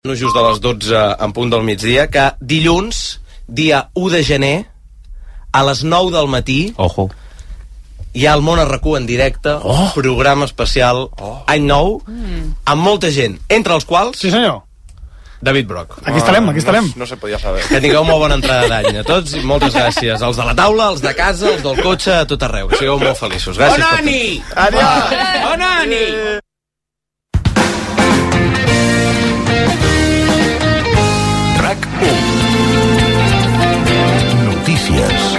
just a les 12 en punt del migdia, que dilluns, dia 1 de gener, a les 9 del matí, hi ha el Món RQ en directe, programa especial, any nou, amb molta gent, entre els quals... Sí, senyor. David Brock. Aquí estarem. No se podia saber. Que tingueu molt bona entrada d'any a tots i moltes gràcies. Els de la taula, els de casa, els del cotxe, a tot arreu. Que sigueu molt feliços. Gràcies per tot. Adiós. Bona nit! RAC1. Notícies.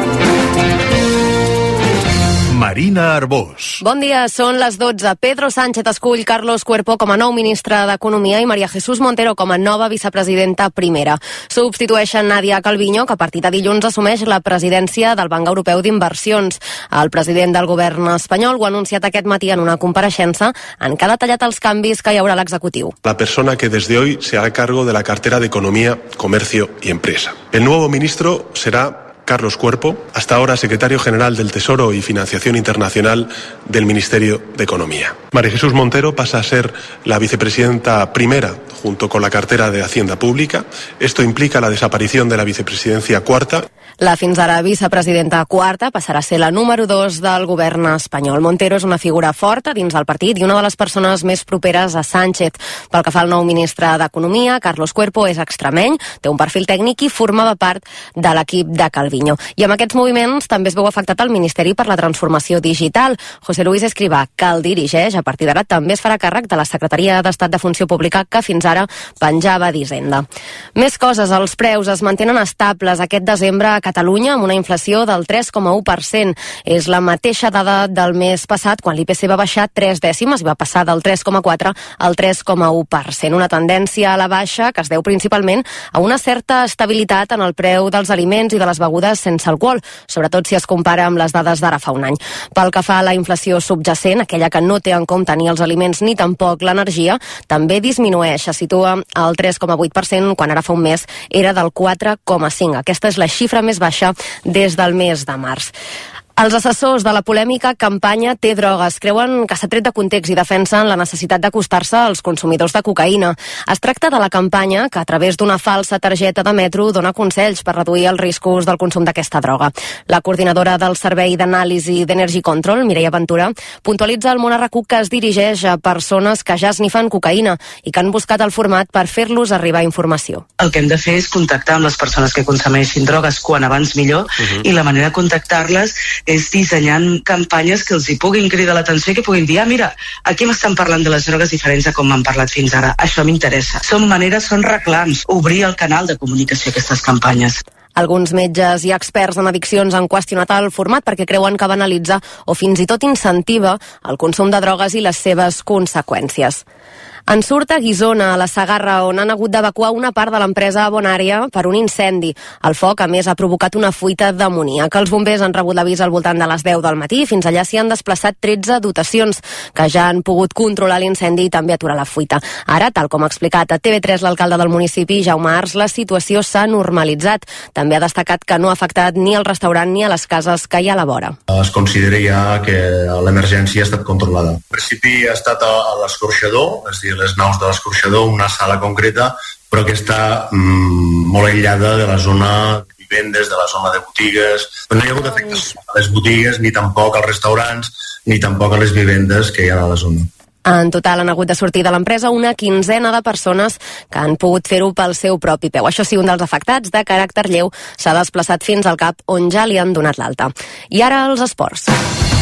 Marina Arbós. Bon dia, són les 12. Pedro Sánchez escull Carlos Cuerpo com a nou ministre d'Economia i María Jesús Montero com a nova vicepresidenta primera. Substitueixen Nadia Calviño, que a partir de dilluns assumeix la presidència del Banc Europeu d'Inversions. El president del govern espanyol ho ha anunciat aquest matí en una compareixença en què ha detallat els canvis que hi haurà a l'executiu. La persona que desde hoy se hará cargo de la cartera de Economía, Comercio y Empresa. El nuevo ministro será Carlos Cuerpo, hasta ahora secretario general del Tesoro y Financiación Internacional del Ministerio de Economía. María Jesús Montero pasa a ser la vicepresidenta primera junto con la cartera de Hacienda Pública. Esto implica la desaparición de la vicepresidencia cuarta. La fins ara vicepresidenta quarta passarà a ser la número 2 del govern espanyol. Montero és una figura forta dins del partit i una de les persones més properes a Sánchez. Pel que fa al nou ministre d'Economia, Carlos Cuerpo és extremeny, té un perfil tècnic i formava part de l'equip de Calviño. I amb aquests moviments també es veu afectat el Ministeri per la Transformació Digital. José Luis Escrivá, que el dirigeix, a partir d'ara també es farà càrrec de la Secretaria d'Estat de Funció Pública que fins ara penjava d'Hisenda. Més coses, els preus es mantenen estables aquest desembre a Catalunya amb una inflació del 3,1%. És la mateixa dada del mes passat, quan l'IPC va baixar 3 dècimes i va passar del 3,4 al 3,1%. Una tendència a la baixa que es deu principalment a una certa estabilitat en el preu dels aliments i de les begudes sense alcohol, sobretot si es compara amb les dades d'ara fa un any. Pel que fa a la inflació subjacent, aquella que no té en compte ni els aliments ni tampoc l'energia, també disminueix, se situa al 3,8%, quan ara fa un mes era del 4,5%. Aquesta és la xifra més baixa des del mes de març. Els assessors de la polèmica campanya Té drogues creuen que s'ha tret de context i defensen la necessitat d'acostar-se als consumidors de cocaïna. Es tracta de la campanya que, a través d'una falsa targeta de metro, dona consells per reduir els riscos del consum d'aquesta droga. La coordinadora del Servei d'Anàlisi d'Energy Control, Mireia Ventura, puntualitza al Món RQ que es dirigeix a persones que ja esnifen cocaïna i que han buscat el format per fer-los arribar informació. El que hem de fer és contactar amb les persones que consumeixin drogues quan abans millor, i la manera de contactar-les és dissenyant campanyes que els hi puguin cridar l'atenció i que puguin dir, mira, aquí m'estan parlant de les drogues diferents a com m'han parlat fins ara. Això m'interessa. Són maneres, són reclams. Obrir el canal de comunicació a aquestes campanyes. Alguns metges i experts en addiccions han qüestionat el format perquè creuen que banalitza o fins i tot incentiva el consum de drogues i les seves conseqüències. En surt a Guissona, a la Segarra, on han hagut d'evacuar una part de l'empresa Bonària per un incendi. El foc, a més, ha provocat una fuita d'amoníac. Els bombers han rebut l'avís al voltant de les 10 del matí. Fins allà s'hi han desplaçat 13 dotacions que ja han pogut controlar l'incendi i també aturar la fuita. Ara, tal com ha explicat a TV3 l'alcalde del municipi, Jaume Ars, la situació s'ha normalitzat. També ha destacat que no ha afectat ni al restaurant ni a les cases que hi ha a la vora. Es considera ja que l'emergència ha estat controlada. En principi ha estat a l'escorxador, és a dir, les naus de l'escorxador, una sala concreta, però que està molt aïllada de la zona de vivendes, de la zona de botigues. No hi ha hagut efectes a les botigues, ni tampoc als restaurants, ni tampoc a les vivendes que hi ha a la zona. En total han hagut de sortir de l'empresa una quinzena de persones que han pogut fer-ho pel seu propi peu. Això sí, un dels afectats, de caràcter lleu, s'ha desplaçat fins al CAP, on ja li han donat l'alta. I ara els esports.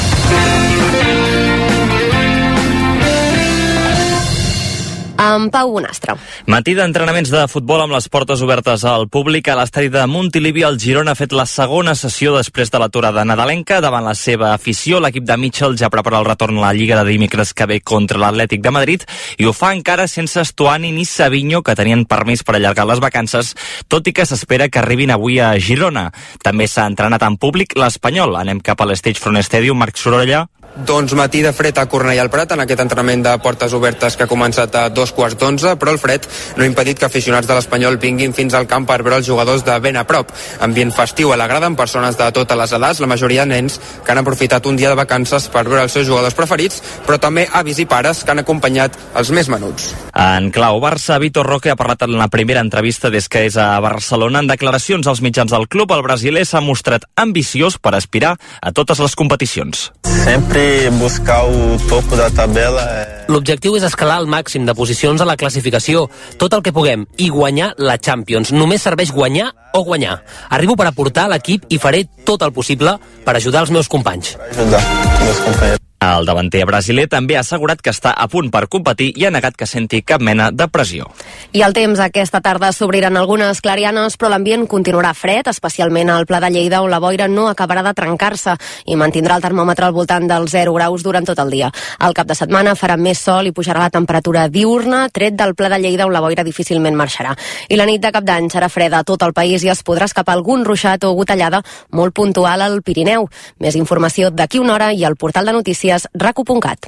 Amb Pau Bonastre. Matí d'entrenaments de futbol amb les portes obertes al públic. A l'estadi de Montilivi, el Girona ha fet la segona sessió després de l'aturada nadalenca. Davant la seva afició, l'equip de Mitchell ja prepara el retorn a la Lliga de dimecres que ve contra l'Atlètic de Madrid i ho fa encara sense Stuani ni Savinho, que tenien permís per allargar les vacances, tot i que s'espera que arribin avui a Girona. També s'ha entrenat en públic l'Espanyol. Anem cap a l'Stagefront Stadium. Marc Sorolla. Doncs matí de fred a Cornellà al Prat, en aquest entrenament de portes obertes que ha començat a 2:15, però el fred no ha impedit que aficionats de l'Espanyol vinguin fins al camp per veure els jugadors de ben a prop. Ambient festiu a la grada amb persones de totes les edats, la majoria nens que han aprofitat un dia de vacances per veure els seus jugadors preferits, però també avis i pares que han acompanyat els més menuts. En clau Barça, Vitor Roque ha parlat en la primera entrevista des que és a Barcelona. En declaracions als mitjans del club, el brasiler s'ha mostrat ambiciós per aspirar a totes les competicions. Sempre buscar el topo de tabela. L'objectiu és escalar al màxim de posicions a la classificació, tot el que puguem, i guanyar la Champions. Només serveix guanyar o guanyar. Arribo per aportar a l'equip i faré tot el possible per ajudar els meus companys. El davanter brasiler també ha assegurat que està a punt per competir i ha negat que senti cap mena de pressió. I el temps, aquesta tarda s'obriran algunes clarianes, però l'ambient continuarà fred, especialment al Pla de Lleida, on la boira no acabarà de trencar-se i mantindrà el termòmetre al voltant dels 0 graus durant tot el dia. Al cap de setmana farà més sol i pujarà la temperatura diurna, tret del Pla de Lleida, on la boira difícilment marxarà. I la nit de Cap d'Any serà freda a tot el país i es podrà escapar algun ruixat o gotellada molt puntual al Pirineu. Més informació d'aquí una hora i al portal de notícies racu.cat.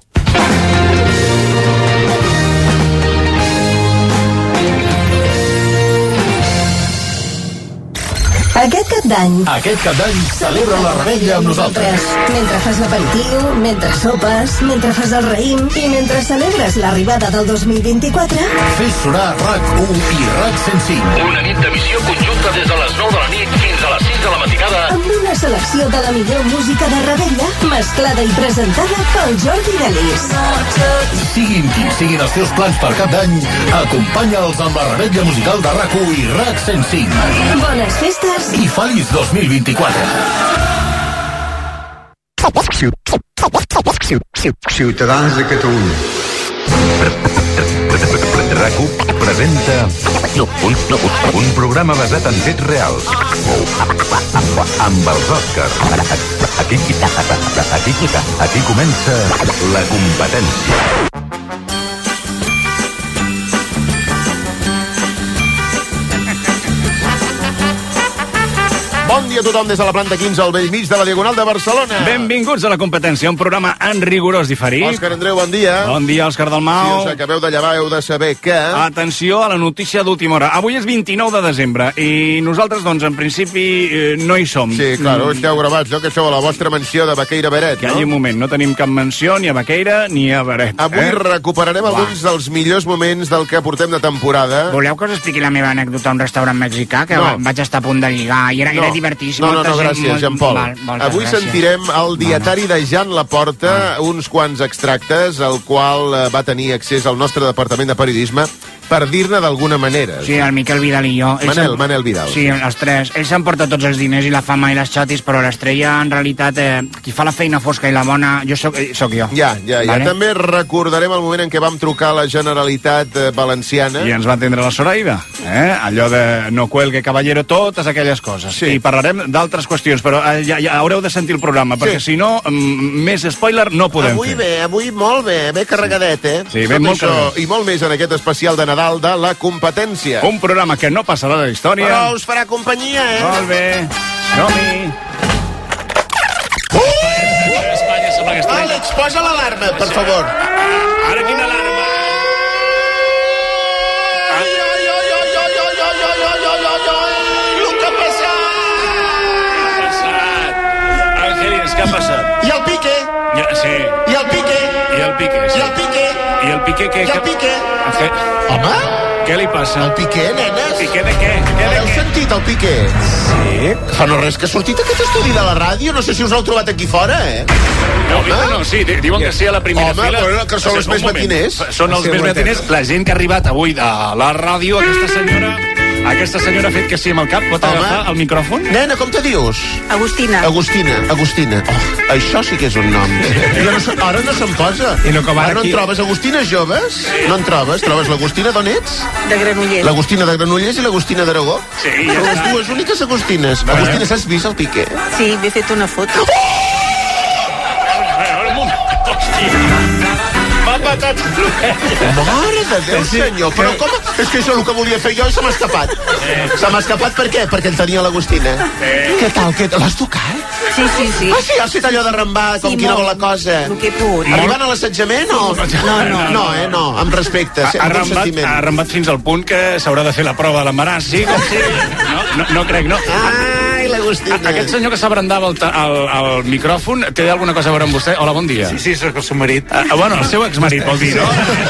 Aquest Cap d'any celebra la revetlla amb nosaltres. Mentre fas l'aperitiu, mentre sopes, mentre fas el raïm i mentre celebres l'arribada del 2024... Fes sonar RAC1 i RAC 105. Una nit d'emissió conjunta des de les 9 de la nit fins a les 6 de la matinada. Amb una selecció de la millor música de revetlla, mesclada i presentada pel Jordi Delis. Siguin quins siguin els teus plans per Cap d'any, acompanya'ls amb la revetlla musical de RAC1 i RAC 105. Bones festes i feliç 2024. Ciutadans de Catalunya. RAC1 presenta un programa basat en fets reals amb els Oscars. Aquí comença la competència. Bon dia a tothom des de la planta 15 al bell mig de la Diagonal de Barcelona. Benvinguts a la competència, un programa en rigorós diferit. Òscar Andreu, bon dia. Bon dia, Òscar Dalmau. Si us acabeu de llevar, heu de saber que... Atenció a la notícia d'última hora. Avui és 29 de desembre i nosaltres, doncs, en principi, no hi som. Sí, clar, esteu gravats, no? Que sou a la vostra mansió de Baqueira Beret, no? Que hi ha un moment, no tenim cap menció ni a Baqueira ni a Beret. Avui recuperarem alguns dels millors moments del que portem de temporada. Voleu que us expliqui la meva anècdota a un restaurant mexicà? Que vaig estar a punt de lligar i era divertíssim. No, gràcies, Jean Paul. Avui sentirem el dietari de Jan Laporta, uns quants extractes, al qual va tenir accés al nostre departament de periodisme, per dir-ne d'alguna manera. Sí, el Miquel Vidal i jo. Manel Vidal. Sí, els tres. Ell s'emporta tots els diners i la fama i les xotis, però l'estrella, en realitat, qui fa la feina fosca i la bona, soc jo. Ja. Vale? També recordarem el moment en què vam trucar a la Generalitat Valenciana. I ens va atendre la Zoraida. Allò de no cuelgue caballero, totes aquelles coses. Sí. I parlarem d'altres qüestions, però ja haureu de sentir el programa, perquè si no, més spoiler no podem fer. Avui molt bé, carregadet, Sí, ben molt carregadet. I molt més en aquest especial de Nadal de la competència. Un programa que no passarà de la història. Però us farà companyia, Molt bé. Som-hi. Àlex, posa l'alarma, per favor. Ara quina alarma? Què ha passat? Angelines, què ha passat? I el Piqué? Sí. I el Piqué? I el Piqué, sí. I el Piqué? I el Piqué què? I el Piqué? Home? Què li passa? El Piqué, nenes? Piqué de què? Heu sentit el Piqué? Sí. Fa no res que ha sortit aquest estudi de la ràdio. No sé si us l'heu trobat aquí fora, No, sí, diuen que sí a la primera fila. Home, que són els més matiners. Són els més matiners. La gent que ha arribat avui de la ràdio, aquesta senyora ha fet que sí amb el cap. Pot agafar el micròfon? Nena, com te dius? Agustina. Oh, això sí que és un nom. Ara no se'n posa. Ara no en trobes Agustines joves? No en trobes? Trobes l'Agustina d'on ets? De Granollers. L'Agustina de Granollers i l'Agustina d'Aragó? Sí, Són les dues úniques Agustines. Agustina, has vist el Piqué? Sí, m'he fet una foto. Va patat. Mare de Déu, senyor. Però com? És que això és el que volia fer jo i se m'ha escapat. Se m'ha escapat per què? Perquè en tenia l'Agustina. Què tal? L'has tocat? Sí. Ah, sí, has fet allò d'arrambar com quina la cosa. El que he pogut. Arribant a l'assetjament o...? No, amb respecte. Ha arrambat fins al punt que s'haurà de fer la prova de l'embaràs, sí? No crec, no? Ai, l'Agustina. Aquest senyor que s'abrandava el micròfon, té alguna cosa a veure amb vostè? Hola, bon dia. Sí, sóc el seu marit. Bueno, el seu exmarit, vol dir, no?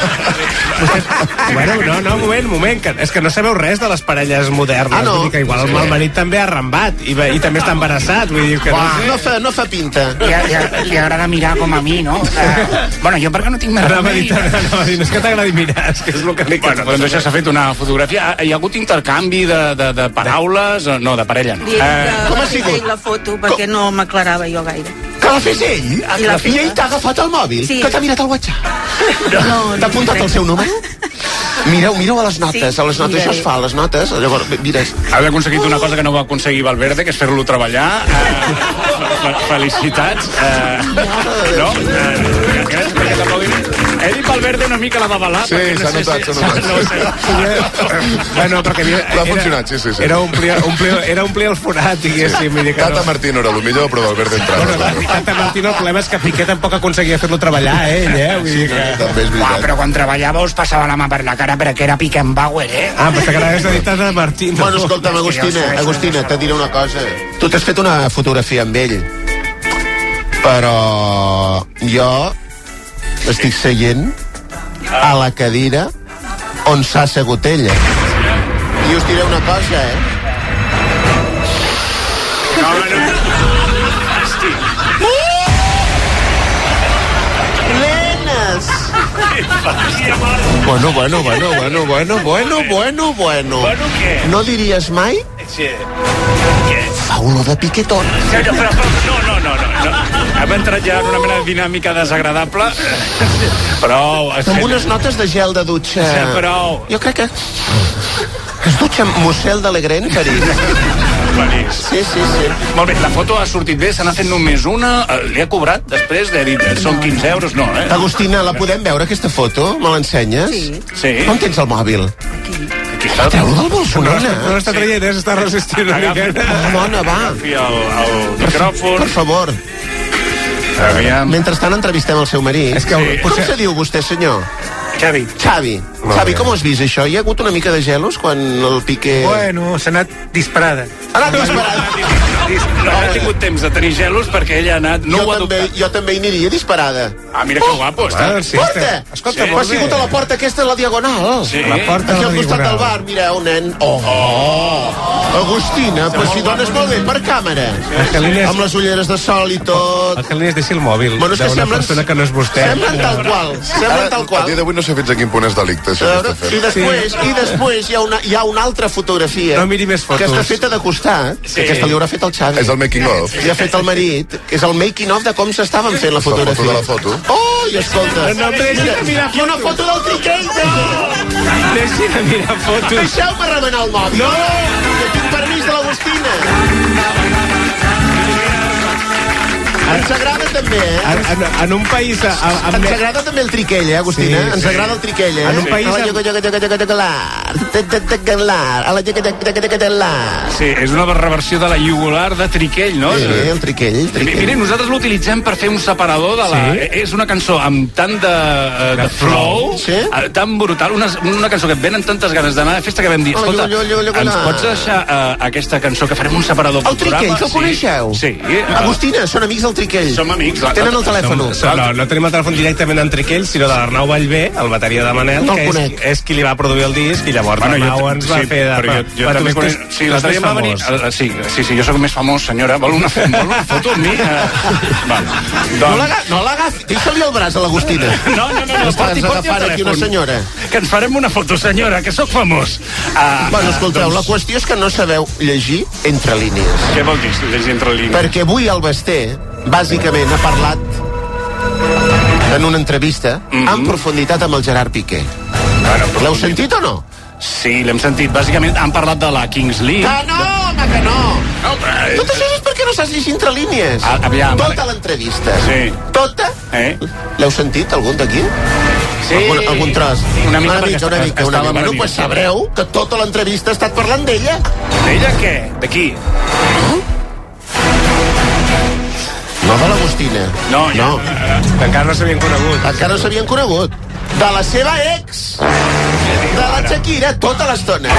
Bueno, no, moment, que és que no sabeu res de les parelles modernes. Ah, no? Vull dir que igual el marit també ha arrambat i també està embarassat, vull dir que no fa pinta. Li agrada mirar com a mi, no? Bueno, jo perquè no tinc més remei. No és que t'agradi mirar, és que és el que li Bueno, doncs això s'ha fet una fotografia. Hi ha hagut intercanvi de paraules? No, de parella no. Com ha sigut? La foto, perquè no m'aclarava jo gaire. Que la fes ell? I ell t'ha agafat el mòbil? Sí. Que t'ha mirat el WhatsApp? T'ha apuntat el seu número? Mireu a les notes, això es fa, a les notes, llavors, mires. Havia aconseguit una cosa que no va aconseguir Valverde, que és fer-lo treballar. Felicitats. No? He dit Valverde una mica la va avalar. Sí, s'ha notat. Bueno, perquè l'ha funcionat, sí. Era omplir el forat, diguéssim. Tata Martino era el millor, però Valverde entrava. Tata Martino, el problema és que Piqué tampoc aconseguia fer-lo treballar, ell, Vull dir que... També és veritat. Però quan treballava us passava la mà per la cara perquè era Beckenbauer, Però que l'hagués dit Tata Martino. Bueno, escolta'm, Agustina, te diré una cosa. Tu t'has fet una fotografia amb ell, però jo estic seient a la cadira on s'ha assegut ella. I us diré una cosa, Nenes! Bueno. No diries mai? Sí. Fa olor de piquetón. No. Hem entrat ja en una mena de dinàmica desagradable. Prou. Amb unes notes de gel de dutxa. Sí, prou. Jo crec que es dutxa amb Mossel d'Alegren, París. Sí. Molt bé, la foto ha sortit bé, se n'ha fet només una. Li ha cobrat després? Li ha dit, són 15 euros? No, Agustina, la podem veure, aquesta foto? Me l'ensenyes? Sí. On tens el mòbil? Aquí està. Treu-lo del bolso, nena. No està traient, s'està resistint una miqueta. Mona, va. Agafi el micròfon. Per favor. Mentrestant entrevistem el seu marit. Com se diu vostè, senyor? Xavi, com has vist això? Hi ha hagut una mica de gelos quan el Piqué... Bueno, s'ha anat disparada. No ha tingut temps de tenir gelos perquè ell ha anat... Jo també hi aniria disparada. Ah, mira que guapo està. Porta! Escolta, ha sigut a la porta aquesta, a la diagonal. Sí. Aquí al costat del bar, mireu, nen. Agustina, però si dones molt bé per càmera. Amb les ulleres de sol i tot. El que li deixi el mòbil d'una persona que no és vostè. Semblen tal qual. A dia d'avui no sé fins a quin punt és delicte. I després hi ha una altra fotografia que està feta de costat, que aquesta li haurà fet el Xavi. És el making of. Li ha fet el marit, que és el making of de com s'estaven fent la fotografia. La foto de la foto. Oh, i escolta. Hi ha una foto del Triquell. Deixi de mirar fotos. Deixeu-me remenar el mòbil. No! Que tinc permís de l'Agustina. Ens agrada també, En un país... Ens agrada també el Triquell, Agustina? Ens agrada el Triquell, En un país... Sí, és una reversió de la jugular de Triquell, no? Sí, el Triquell. Mira, nosaltres l'utilitzem per fer un separador de la... És una cançó amb tant de flow, tan brutal, una cançó que et venen tantes ganes d'anar a festa que vam dir, escolta, ens pots deixar aquesta cançó que farem un separador del programa? El Triquell, que el coneixeu? Sí. Agustina, són amics del Triquell. Som amics. Tenen el telèfon. No tenim el telèfon directament d'en Triquell, sinó de l'Arnau Vallvé, el bateria de Manel, que és qui li va produir el disc, i llavors l'Arnau ens va fer de... Jo també conec... Sí, l'altre dia va venir... Sí, jo sóc més famós, senyora. Vol una foto amb mi? No l'agafi. Deixa-li el braç a l'Agustina. No. Estàs agafant aquí una senyora. Que ens farem una foto, senyora, que sóc famós. Bueno, escolteu, la qüestió és que no sabeu llegir entre línies. Què vol dir, llegir entre línies? Perquè avui el Basté bàsicament ha parlat en una entrevista en profunditat amb el Gerard Piqué. L'heu sentit o no? Sí, l'hem sentit. Bàsicament han parlat de la Kings League. Que no! home, que no! No, Tot això és perquè no saps llegir entre línies. Aviam. Tota l'entrevista. Sí. Tota? L'heu sentit, algun d'aquí? Sí. Algun tros? Una mica. Bueno, pues sabreu que tota l'entrevista ha estat parlant d'ella. D'ella què? De qui? No de l'Agustina. No. Encara no s'havien conegut. Encara no s'havien conegut. De la seva ex. De la Shakira, tota l'estona.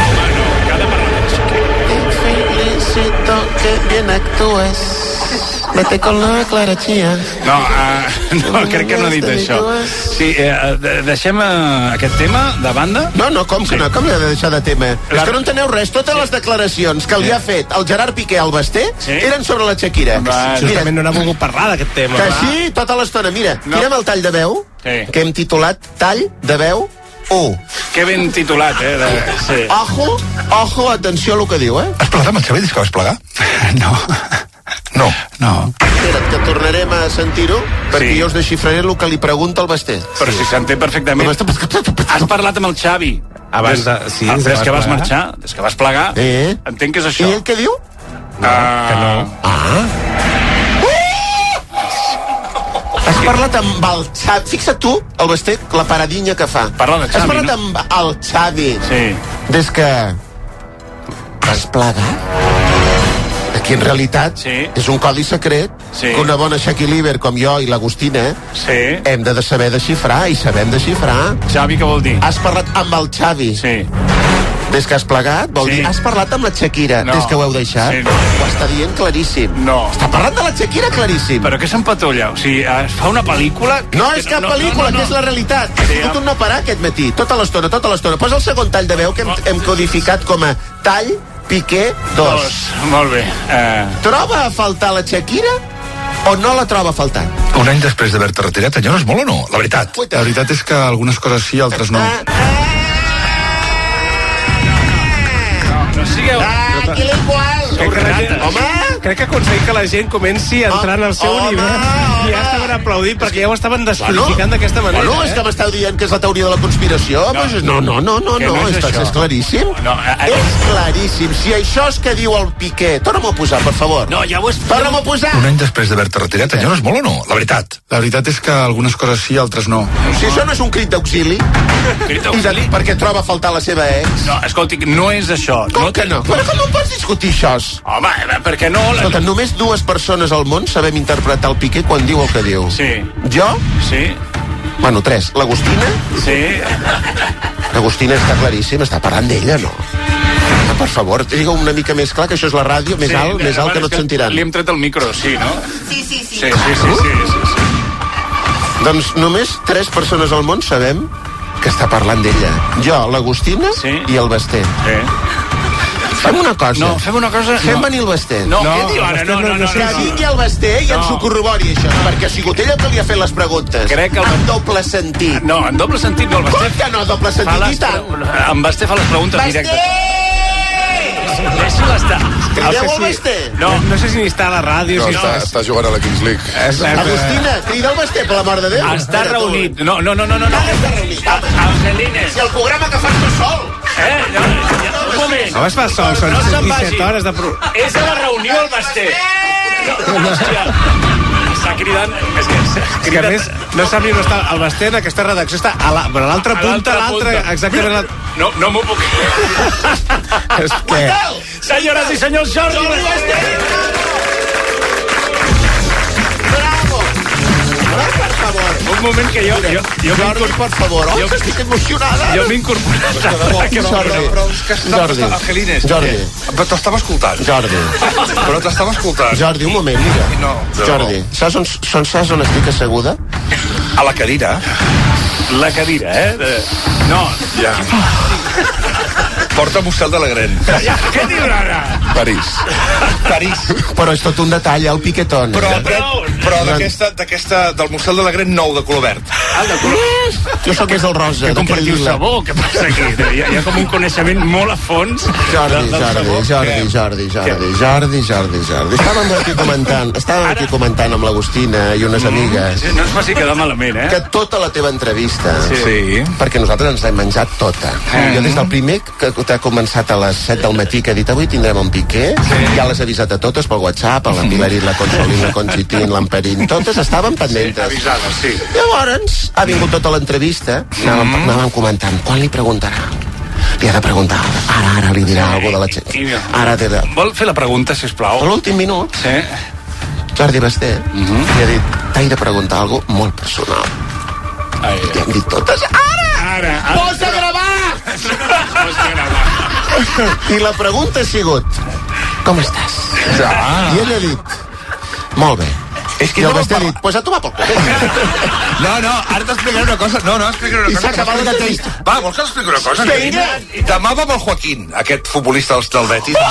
Felicito que bien actúes. Vete con la Clara Chia. No, crec que no ha dit això. Sí, deixem aquest tema de banda? No, com que no? Com l'he de deixar de tema? És que no enteneu res. Totes les declaracions que li ha fet el Gerard Piqué al Basté eren sobre la Shakira. Justament no n'ha volgut parlar d'aquest tema. Que sí, tota l'estona. Mira, tirem el tall de veu, que hem titulat Tall de veu 1. Que ben titulat, Sí. Ojo, atenció a lo que diu, Has plegat amb el Xavi des que vas plegar? No. Espera't, que tornarem a sentir-ho, perquè jo us desxifraré el que li pregunta el Basté. Però si s'entén perfectament. Has parlat amb el Xavi abans des que vas marxar, des que vas plegar. Entenc que és això. I ell què diu? Que no. Has parlat amb el Xavi. Fixa't tu, el Basté, la paradinya que fa. Parla de Xavi, Has parlat amb el Xavi des que vas plegar? Aquí en realitat és un codi secret que una bona Shaki Liver com jo i l'Agustina hem de saber desxifrar i sabem desxifrar. Xavi, què vol dir? Has parlat amb el Xavi des que has plegat? Vol dir, has parlat amb la Shakira des que ho heu deixat? Ho està dient claríssim. Està parlant de la Shakira claríssim. Però què s'empatolla? O sigui, es fa una pel·lícula... No és cap pel·lícula, que és la realitat. Ha sigut un no parar aquest matí, tota l'estona. Posa el segon tall de veu que hem codificat com a tall Piqué 2. Molt bé. Troba a faltar la Shakira o no la troba a faltar? Un any després d'haver-te retirat, enyores molt o no? La veritat. La veritat és que algunes coses sí, altres no. No sigueu... Aquí l'igual. Crec que aconseguim que la gent comenci a entrar en el seu univers i ja estaven aplaudint perquè ja ho estaven descodificant d'aquesta manera. Bueno, és que m'esteu dient que és la teoria de la conspiració? No, és claríssim. És claríssim. Si això és que diu el Piqué, torna'm a posar, per favor. No, ja ho és... Torna'm a posar. Un any després d'haver-te retirat, enyores molt o no? La veritat. La veritat és que algunes coses sí, altres no. Si això no és un crit d'auxili, perquè troba a faltar la seva ex. No, escolti, no és això. Com que no? Però com no pots discutir això? Home, perquè no... Escolta, només dues persones al món sabem interpretar el Piqué quan diu el que diu. Sí. Jo? Sí. Bueno, 3. L'Agustina? Sí. L'Agustina està claríssim, està parlant d'ella, no? Per favor, digue una mica més clar, que això és la ràdio, més alt que no et sentiran. Li hem tret el micro, sí, no? Sí. Sí. Doncs només 3 persones al món sabem que està parlant d'ella. Jo, l'Agustina i el Basté. Fem una cosa. No, fem una cosa... Fem venir el Basté. No, què diu ara? No. Que vingui el Basté i ens ho corrobori, això, perquè ha sigut ella que li ha fet les preguntes. Crec que en doble sentit. No, en doble sentit no, el Basté... Com que no, doble sentit i tant? En Basté fa les preguntes directes. Deixi-la estar. Crideu el Basté. No sé si ni està a la ràdio... No, està jugant a la Kings League. Agustina, crida el Basté, per la mort de Déu. Està reunit. No. Està reunit. Angelines. Si el programa que fas tu sol. Un moment. No es fa sol, són 17 hores de... És a la reunió, el Basté. Hòstia. Està cridant... Que a més, no sap ni on està el Basté en aquesta redacció, està a l'altra punta, exactament... No m'ho puc... És que... Senyores i senyors, Jordi Basté! Bravo! Per favor. Un moment que jo Jordi, per favor. Oh, que estic emocionada. Jo m'he incorporat. Jordi. Angelines. Jordi. Però t'estava escoltant. Jordi. Però t'estava escoltant. Jordi, un moment, mira. No. Jordi, saps on estic asseguda? A la cadira. La cadira, No. Ja. Porta Mossel de la Gren. Què diu ara? París. Però és tot un detall, el piquetón. Però del Mossel de la Gren nou, de color verd. De color... Jo sóc és el rosa. Que compartiu sabó, què passa aquí? Hi ha com un coneixement molt a fons. Jordi. Estàvem aquí comentant amb l'Agustina i unes amigues. No ens faci quedar malament, que tota la teva entrevista, sí, perquè nosaltres ens l'hem menjat tota. Jo des del primer t'ha començat a les 7 del matí, que ha dit avui tindrem un Piqué, ja les ha avisat a totes pel WhatsApp, a la Pilarín, la Consolín, la Conchitín, l'Amperín, totes estaven pendentes. Avisades, sí. Llavors, ha vingut tota l'entrevista, anàvem comentant, quan li preguntarà? Li ha de preguntar, ara li dirà alguna de la gent. Ara té de... Vol fer la pregunta, sisplau? A l'últim minut, Jordi Basté li ha dit, t'he de preguntar alguna molt personal. I hem dit totes, ara! Posa a gravar! I la pregunta ha sigut, com estàs? I ell ha dit, molt bé. I el Basté ha dit, pues a tomar pel cul. No, ara t'explicaré una cosa. Explicaré una cosa. I s'ha acabat la entrevista. Va, vols que t'expliqui una cosa? Vinga. Demà va amb el Joaquín, aquest futbolista del Betis.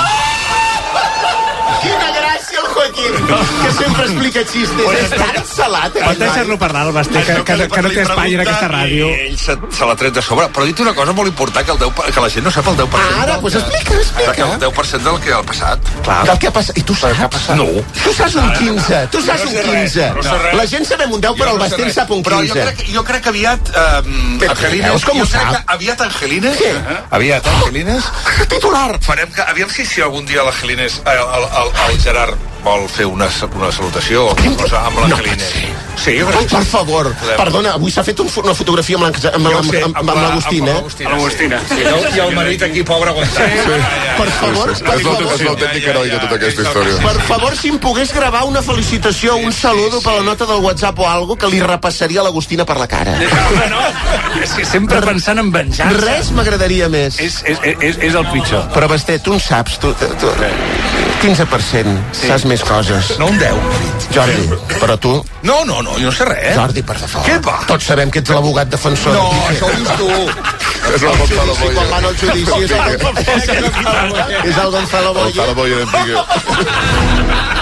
Quina gràcia el Joaquín, que sempre explica xistes. És tan salat. Pot deixar-lo parlar, el Basté, que no té espai en aquesta ràdio. Ell se l'ha tret de sobre. Però dit una cosa molt important, que la gent no sap el 10%. Ara, doncs explica. Que el 10% del que ha passat. Del que ha passat. I tu saps? No. Tu saps un 15. Tu saps un 15. La gent sabem un 10, però el Basté en sap un 15. Però jo crec que aviat Angelines... Com ho sap? Aviat Angelines... Aviat Angelines... Titular. Farem que... Aviam si algun dia l'Angelines... El Gerard vol fer una salutació o alguna cosa amb l'Angelines. Sí, jo crec que... Per favor, perdona, avui s'ha fet una fotografia amb l'Agustín, Amb l'Agustina. I el marit aquí, pobre, aguantant. Per favor, és l'autèntic heroi de tota aquesta història. Per favor, si em pogués gravar una felicitació, un saludo per la nota del WhatsApp o alguna que li repassaria l'Agustina per la cara. No, és que sempre pensant en venjança. Res m'agradaria més. És el pitjor. Però Basté, tu en saps, tu 15%, saps més coses. No un 10. Jordi, però tu... No, jo no sé res. Jordi, per favor. Què va? Tots sabem que ets l'abogat defensor. No, això ho dius tu. És el Gonzalo Boye. Quan van al judici és el Gonzalo Boye. Gonzalo Boye d'en Piqué.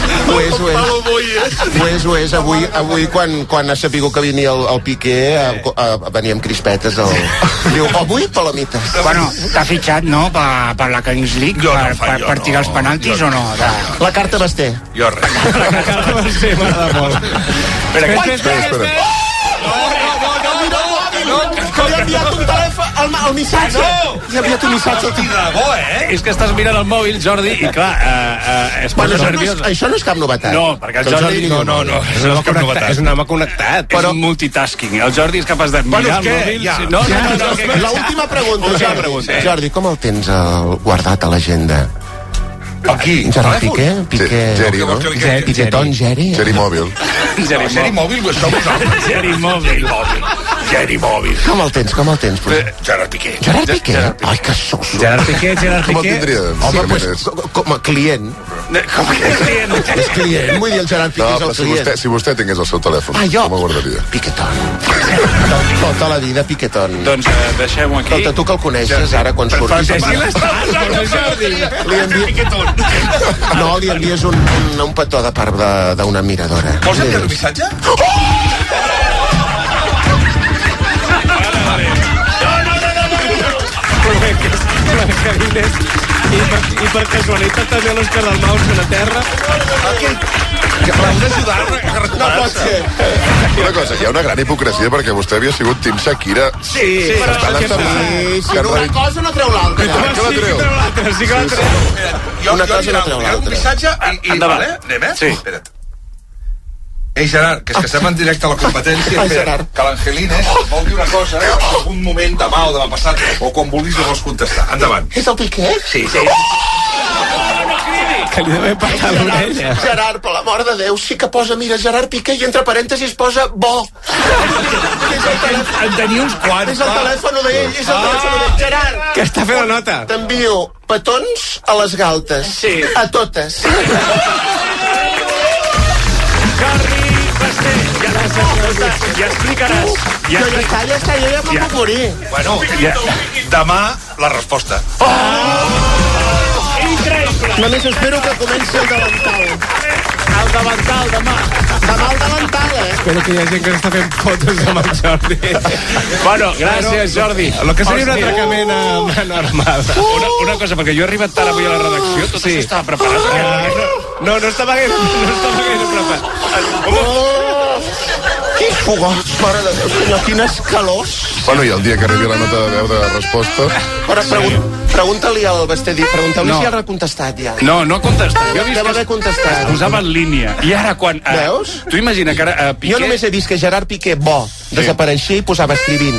Ho és. Avui quan ha sapigut que venia el Piqué, venia amb crispetes. Diu, avui palomites. Bueno, t'ha fitxat, no?, per la Kings League, per tirar els penaltis o no? La carta Basté. Jo res. La carta Basté m'agrada molt. Espera. Que li ha enviat un telèfon, el missatge. Li ha enviat un missatge. És que estàs mirant el mòbil, Jordi, i clar, es posa nerviós. Això no és cap novetat. No, perquè el Jordi... No. És un home connectat. És un multitasking. El Jordi és capaç de mirar el mòbil... No. L'última pregunta, Jordi, com el tens guardat a l'agenda? Aquí? Gerard Piqué? Geri, no? Piqueton, Geri? Geri Mòbil. Geri Mòbil, això vosaltres. Geri Mòbil. Com el tens? Gerard Piqué. Gerard Piqué? Ai, que soso. Gerard Piqué. Com el tindries? Home, pues, com a client. Com que és client? És client, vull dir, el Gerard Piqué és el client. Si vostè tingués el seu telèfon, com el guardaria? Piqueton. Tota la vida, Piqueton. Doncs deixem-ho aquí. Escolta, tu que el coneixes ara quan surtis... Li envies... No, li envies un petó de part d'una miradora. Vols enviar un missatge? I per casualitat també l'Òscar Dalmau a la terra. L'hem d'ajudar a recuperar-se. No pot ser. Una cosa, hi ha una gran hipocresia perquè vostè havia sigut Team Shakira. Sí, una cosa no treu l'altra. Sí que la treu. Una cosa no treu l'altra. Un missatge i... Vale? Anem, Sí. Espera't. Ei, Gerard, que és que estem en directe a la competència. Que l'Angelines vol dir una cosa en algun moment demà o demà passat, o quan vulguis no vols contestar. Endavant. És el Piqué? Sí. Que li devem patar l'orella. Gerard, per l'amor de Déu, sí que posa, mira, Gerard Piqué, i entre parèntesis posa bo. En tenia uns quants. És el telèfon d'ell, Gerard. Que està fent la nota. T'envio petons a les galtes. Sí. A totes. Jordi Basté, ja explicaràs. Ja està, jo ja me'n puc morir. Bueno, demà la resposta. Increïble. Només espero que comenci el davantal. El davantal, demà. Demà el davantal, Espero que hi ha gent que està fent fotos amb el Jordi. Bueno, gràcies, Jordi. El que seria un atracament normal. Una cosa, perquè jo he arribat tard avui a la redacció, tot això estava preparat. No estava gaire preparat. Quins fogots, mare de Déu, senyor, quines calors. Bueno, i el dia que arribi la nota de veu de resposta... Però pregunta-li al Basté, pregunta-li si ha contestat ja. No ha contestat. Jo he vist que va haver contestat. Es posava en línia. I ara quan... Veus? Tu imagina que ara Piqué... Jo només he vist que Gerard Piqué, desapareixia i posava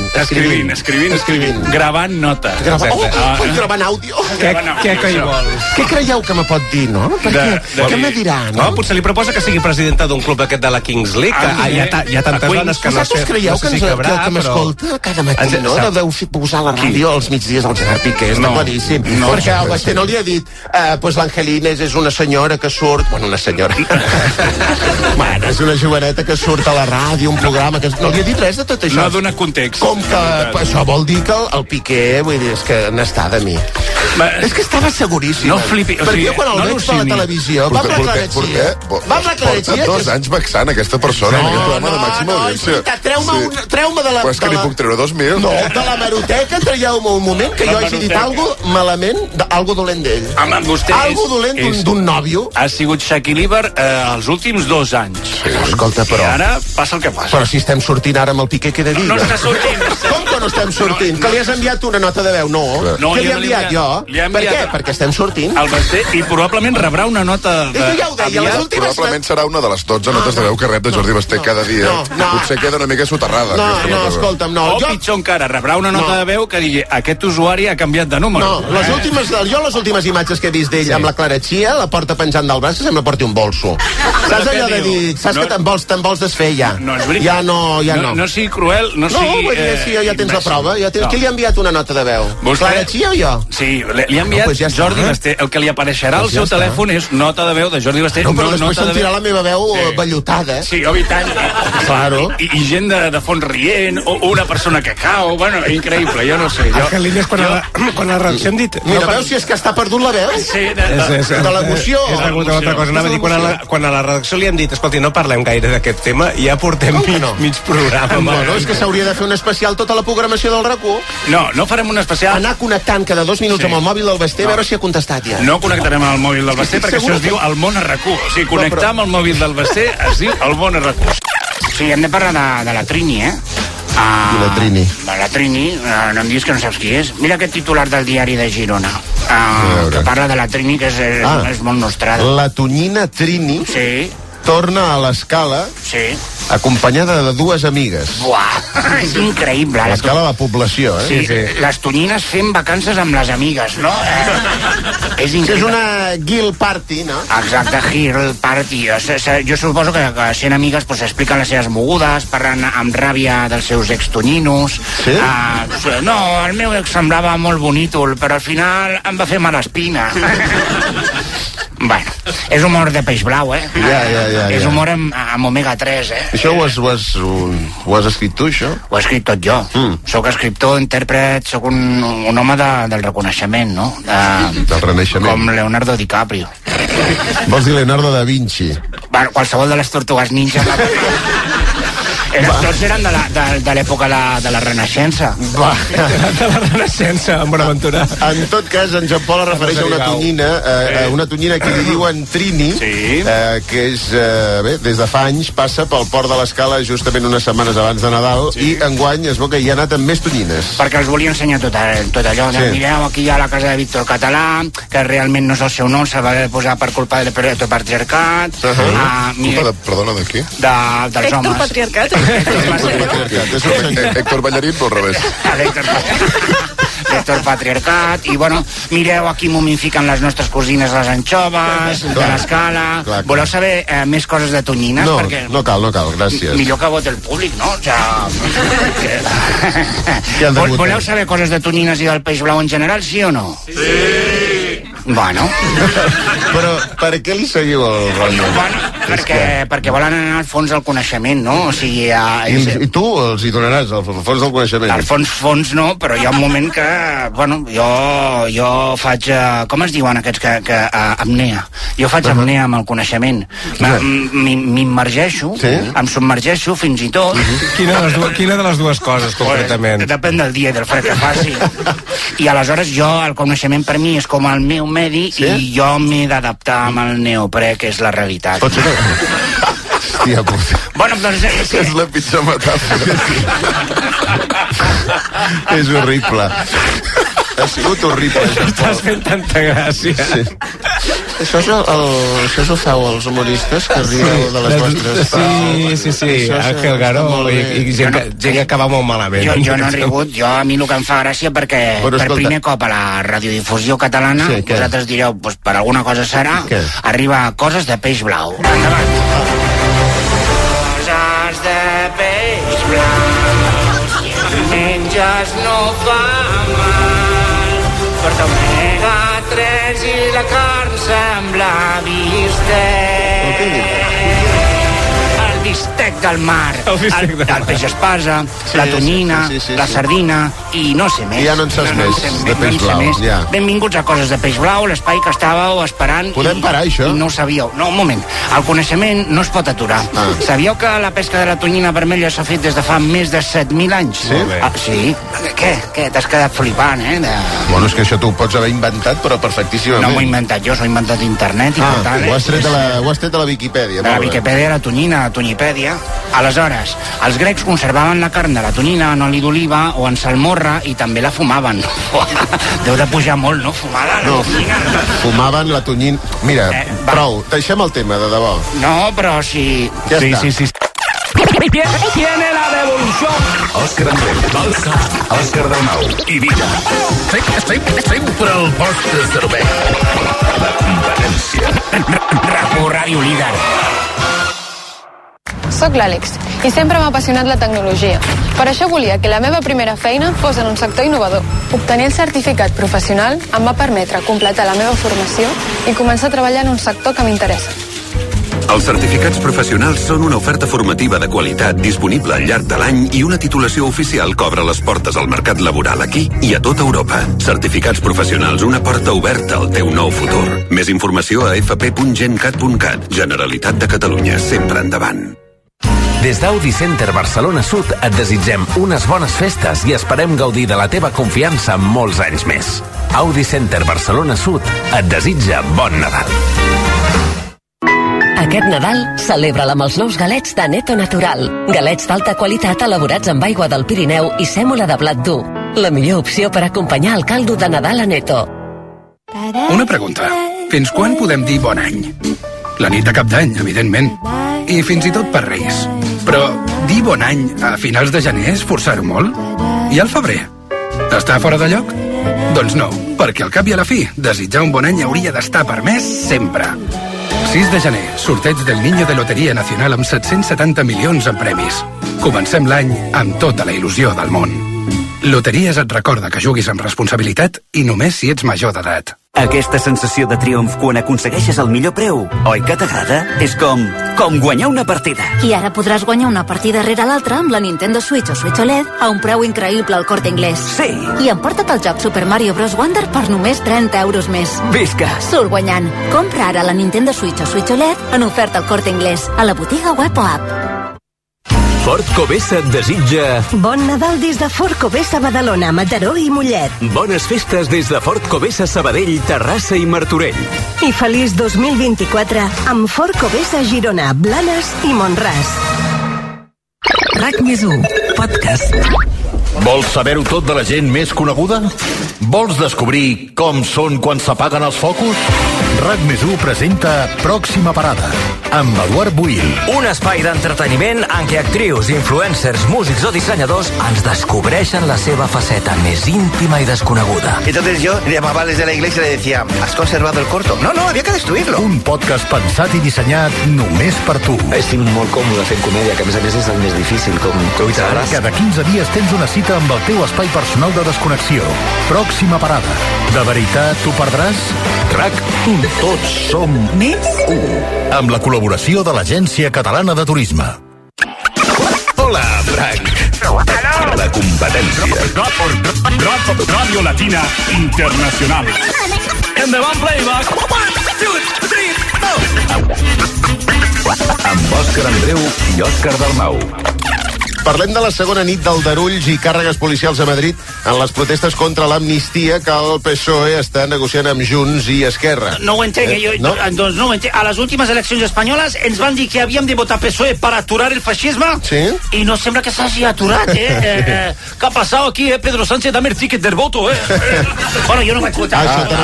escrivint. Gravant nota. Gravant àudio. Què hi vols? Què creieu que me pot dir, no? Què me dirà, no? Potser li proposa que sigui presidenta d'un club aquest de la Kings League, que hi ha tantes dones que no sé... Vosaltres creieu que m'escolta cada matí, no? Deu posar a la ràdio als migdies al Gerard Piqué, està claríssim. Perquè el Basté no li ha dit l'Angelines és una senyora que surt... Bueno, una senyora. Bueno, és una joveneta que surt a la ràdio, un programa que... No li ha dit res de tot això. No ha donat context. Com que això vol dir que el Piqué, vull dir, és que n'està de mi. És que estava seguríssim. No flipi. Perquè jo quan el veig per la televisió... Va amb la Claretxia. Porta 2 anys vexant aquesta persona en aquest programa de màxima audiència. Treu-me de la... Però és que n'hi puc treure 2.000. No, de la meroteca traieu-me un moment que jo hagi dit alguna malament, alguna dolent d'ell. Algo dolent d'un nòvio. Ha sigut Shakilíber els últims 2 anys. Escolta, però... I ara passa el que passa. Però si estem sortint ara amb el Piqué, què he de dir? No està sortint. Com que no estem sortint? Que li has enviat una nota de veu? No. Què li he enviat jo? Per què? Perquè estem sortint. El Basté, i probablement rebrà una nota de... Ja ho deia, les últimes... Probablement serà una de les 12 notes de veu que rep de Jordi Basté cada dia. Potser queda una mica soterrada. No, escolta'm, no. O pitjor encara, rebrà una nota de veu que digui aquest usuari ha canviat de número. No, les últimes imatges que he vist d'ell amb la Claretxia, la porta penjant del braç, sembla porti un bolso. Saps allò de dir, saps que te'n vols desfer ja? Ja no. No sigui cruel, no sigui... No, vull dir, sí, ja tens la prova. Qui li ha enviat una nota de veu? Claretxia o jo? Sí, li ha enviat Jordi Basté. El que li apareixerà al seu telèfon és nota de veu de Jordi Basté. No, però després sentirà la meva veu vellutada. Sí, i tant. Claro. I gent de fons rient, o una persona que cau, bueno, increïble, jo no sé. Angelines, quan la redacció hem dit... Mira, veus si és que està perdut la veu? Sí, de l'emoció. És degut a altra cosa. Anava a dir, quan a la redacció li hem dit, escolti, no parlem gaire d'aquest tema, ja portem mig programa. Bueno, és que s'hauria de fer un especial tota la programació del RAC1. No farem un especial... Anar connectant cada 2 minuts amb el mòbil del Basté, a veure si ha contestat ja. No connectarem amb el mòbil del Basté, perquè això es diu el món a RAC1. O sigui, connectar amb el mòbil del Basté es diu el món a RAC1. Sí, hem de parlar de la Trini, la Trini. La Trini, no em diguis que no saps qui és. Mira aquest titular del diari de Girona, que parla de la Trini, que és molt nostrada. La tonyina Trini torna a l'Escala acompanyada de 2 amigues. Buah, és increïble. A l'Escala de la població, Sí, les tonyines fent vacances amb les amigues, no? És increïble. És una Guild Party, no? Exacte, Guild Party. Jo suposo que sent amigues s'expliquen les seves mogudes, parlen amb ràbia dels seus ex-tonyinos. Sí? No, el meu ex semblava molt bonítol, però al final em va fer mala espina. Bueno, és humor de peix blau, Ja. És humor amb omega-3, Això ho has escrit tu, això? Ho he escrit tot jo. Soc escriptor, intèrpret, soc un home del reconeixement, no? Del renaixement. Com Leonardo DiCaprio. Vols dir Leonardo da Vinci? Bueno, qualsevol de les tortugues ninja. Tots eren de l'època de la Renaixença. De la Renaixença, en Bonaventura. En tot cas, en Joan Pol es refereix a una tonyina que li diuen Trini, que és, des de fa anys passa pel port de l'Escala justament unes setmanes abans de Nadal, i enguany es veu que hi ha anat amb més tonyines. Perquè els volia ensenyar tot allò. Mireu, aquí hi ha la casa de Víctor Català, que realment no és el seu nom, se va posar per culpa del patriarcat. Perdona, de qui? Dels homes. Héctor Patriarcat. Héctor Ballarín, però al revés. Héctor Patriarcat. I bueno, mireu, aquí momifiquen les nostres cosines les anxoves de l'Escala. Voleu saber més coses de tonyines? No cal, gràcies. Millor que voti el públic, no? Voleu saber coses de tonyines i del peix blau en general, sí o no? Sí! Bueno. Però per què li seguiu el rotllo? Bueno, perquè volen anar al fons del coneixement, no? O sigui... I tu els hi donaràs al fons del coneixement? Al fons no, però hi ha un moment que, bueno, jo faig... Com es diuen aquests que apnea? Jo faig apnea amb el coneixement. M'immergeixo, em submergeixo fins i tot. Quina de les dues coses, concretament? Depèn del dia i del fred que faci. I aleshores el coneixement per mi és com el meu medi i jo m'he d'adaptar amb el neoprè, que és la realitat. Pot ser que... Hòstia, bueno, doncs... És la pitjor metàfora. És horrible. Ha sigut horrible. Estàs fent tanta gràcia. Sí. Això ho feu els humoristes que rieu de les vostres... Sí, Àngel Garó i gent que va molt malament. Jo no he rigut, a mi el que em fa gràcia perquè per primer cop a la radiodifusió catalana vosaltres direu, per alguna cosa serà, arriba Coses de peix blau. Endavant. Coses de peix blau, menges no fa mal, porta omega 3 i la carn sembla bistec. El bistec del mar, el peix espasa, la tonyina, la sardina i no sé més. Ja no en saps més, de peix blau. Benvinguts a Coses de peix blau, l'espai que estàveu esperant. Podem parar, això? I no sabíeu. No, un moment. El coneixement no es pot aturar. Sabíeu que la pesca de la tonyina vermella s'ha fet des de fa més de 7.000 anys? Sí? Sí. Què? T'has quedat flipant, Bueno, és que això tu ho pots haver inventat, però perfectíssimament. No m'ho he inventat jo, s'ho he inventat internet i per tant... Ho has tret de la Viquipèdia. De la Viquipèdia, la tonyina, la tonyipèdia. Aleshores, els grecs conservaven la carn de la tonyina en oli d'oliva o en salmorra i també la fumaven. Deu de pujar molt, no? Fumada la tonyina. Fumaven la tonyina. Mira, prou, deixem el tema, de debò. No, però si... Ja està. Sí. Tiene la revolución. Òscar Andreu, Òscar Dalmau i Vida. Sempre el vostre servei. La competència. RAC1 Ràdio Líder. Soc l'Àlex i sempre m'ha apassionat la tecnologia. Per això volia que la meva primera feina fos en un sector innovador. Obtenir el certificat professional em va permetre completar la meva formació i començar a treballar en un sector que m'interessa. Els certificats professionals són una oferta formativa de qualitat disponible al llarg de l'any i una titulació oficial que obre les portes al mercat laboral aquí i a tota Europa. Certificats professionals, una porta oberta al teu nou futur. Més informació a fp.gencat.cat. Generalitat de Catalunya, sempre endavant. Des d'Audi Center Barcelona Sud et desitgem unes bones festes i esperem gaudir de la teva confiança molts anys més. Audi Center Barcelona Sud et desitja bon Nadal. Aquest Nadal, celebra-la amb els nous galets de Neto Natural. Galets d'alta qualitat elaborats amb aigua del Pirineu i sèmola de blat dur. La millor opció per acompanyar el caldo de Nadal a Neto. Una pregunta. Fins quan podem dir bon any? La nit de cap d'any, evidentment. I fins i tot per Reis. Però dir bon any a finals de gener és forçar-ho molt? I al febrer? Està fora de lloc? Doncs no, perquè al cap i a la fi, desitjar un bon any hauria d'estar permès sempre. 6 de gener, sorteig del Niño de Loteria Nacional amb 770 milions en premis. Comencem l'any amb tota la il·lusió del món. Loteries et recorda que juguis amb responsabilitat i només si ets major d'edat. Aquesta sensació de triomf quan aconsegueixes el millor preu, oi que t'agrada? És com guanyar una partida. I ara podràs guanyar una partida rere l'altra amb la Nintendo Switch o Switch OLED a un preu increïble al Corte Inglés. Sí! I emporta't el joc Super Mario Bros. Wonder per només 30 euros més. Visca! Surt guanyant. Compra ara la Nintendo Switch o Switch OLED en oferta al Corte Inglés, a la botiga web o app. Ford Covesa et desitja... Bon Nadal des de Ford Covesa Badalona, Mataró i Mollet. Bones festes des de Ford Covesa Sabadell, Terrassa i Martorell. I feliç 2024 amb Ford Covesa Girona, Blanes i Mont-ras. RAC+1, podcast. Vols saber-ho tot de la gent més coneguda? Vols descobrir com són quan s'apaguen els focus? RAC+1 presenta Pròxima Parada, amb Eduard Buil. Un espai d'entreteniment en què actrius, influencers, músics o dissenyadors ens descobreixen la seva faceta més íntima i desconeguda. Entonces yo llamaba desde la iglesia y le decía, ¿has conservado el corto? No, había que destruirlo. Un podcast pensat i dissenyat només per tu. Estic molt còmode fent comèdia, que a més és el més difícil, com tu hi sabràs. Cada 15 dies tens una cita amb el teu espai personal de desconnexió. Pròxima Parada. De veritat t'ho perdràs? RAC1. Tots som més 1. Amb la col·laboració de l'Agència Catalana de Turisme. Hola, Frank. La competència. Radio Latina Internacional. Endavant, playback. 1, 2, 3, go! Amb Òscar Andreu i Òscar Dalmau. Parlem de la segona nit d'Aldarulls i càrregues policials a Madrid en les protestes contra l'amnistia que el PSOE està negociant amb Junts i Esquerra. No ho entenc, doncs no ho entenc. A les últimes eleccions espanyoles ens van dir que havíem de votar PSOE per aturar el feixisme i no sembla que s'hagi aturat, ¿Qué ha passat aquí, Pedro Sánchez? Dame el ticket del voto, Bueno, jo no vaig votar.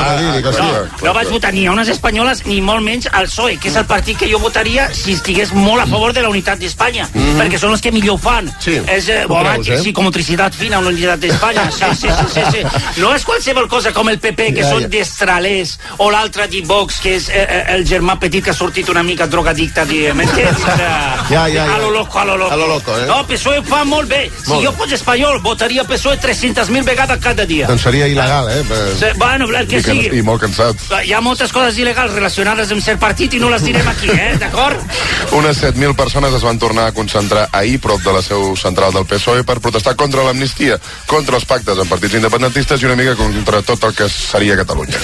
No vaig votar ni a unes espanyoles ni molt menys al PSOE, que és el partit que jo votaria si estigués molt a favor de la unitat d'Espanya, perquè són els que millor ho fan. Sí, com motricitat fina, una unitat d'Espanya. Sí. No és qualsevol cosa com el PP, que són destralers, o l'altre de Vox, que és el germà petit que ha sortit una mica drogadicte, m'entens? A lo loco. No, PSOE ho fa molt bé. Si jo fos espanyol, votaria PSOE 300.000 vegades cada dia. Doncs seria il·legal, Bueno, el que sigui. I molt cansat. Hi ha moltes coses il·legals relacionades amb cert partit i no les direm aquí, d'acord? Unes 7.000 persones es van tornar a concentrar ahir prop de la seu central del PSOE per protestar contra l'amnistia, contra els pactes amb partits independentistes i una mica contra tot el que seria Catalunya.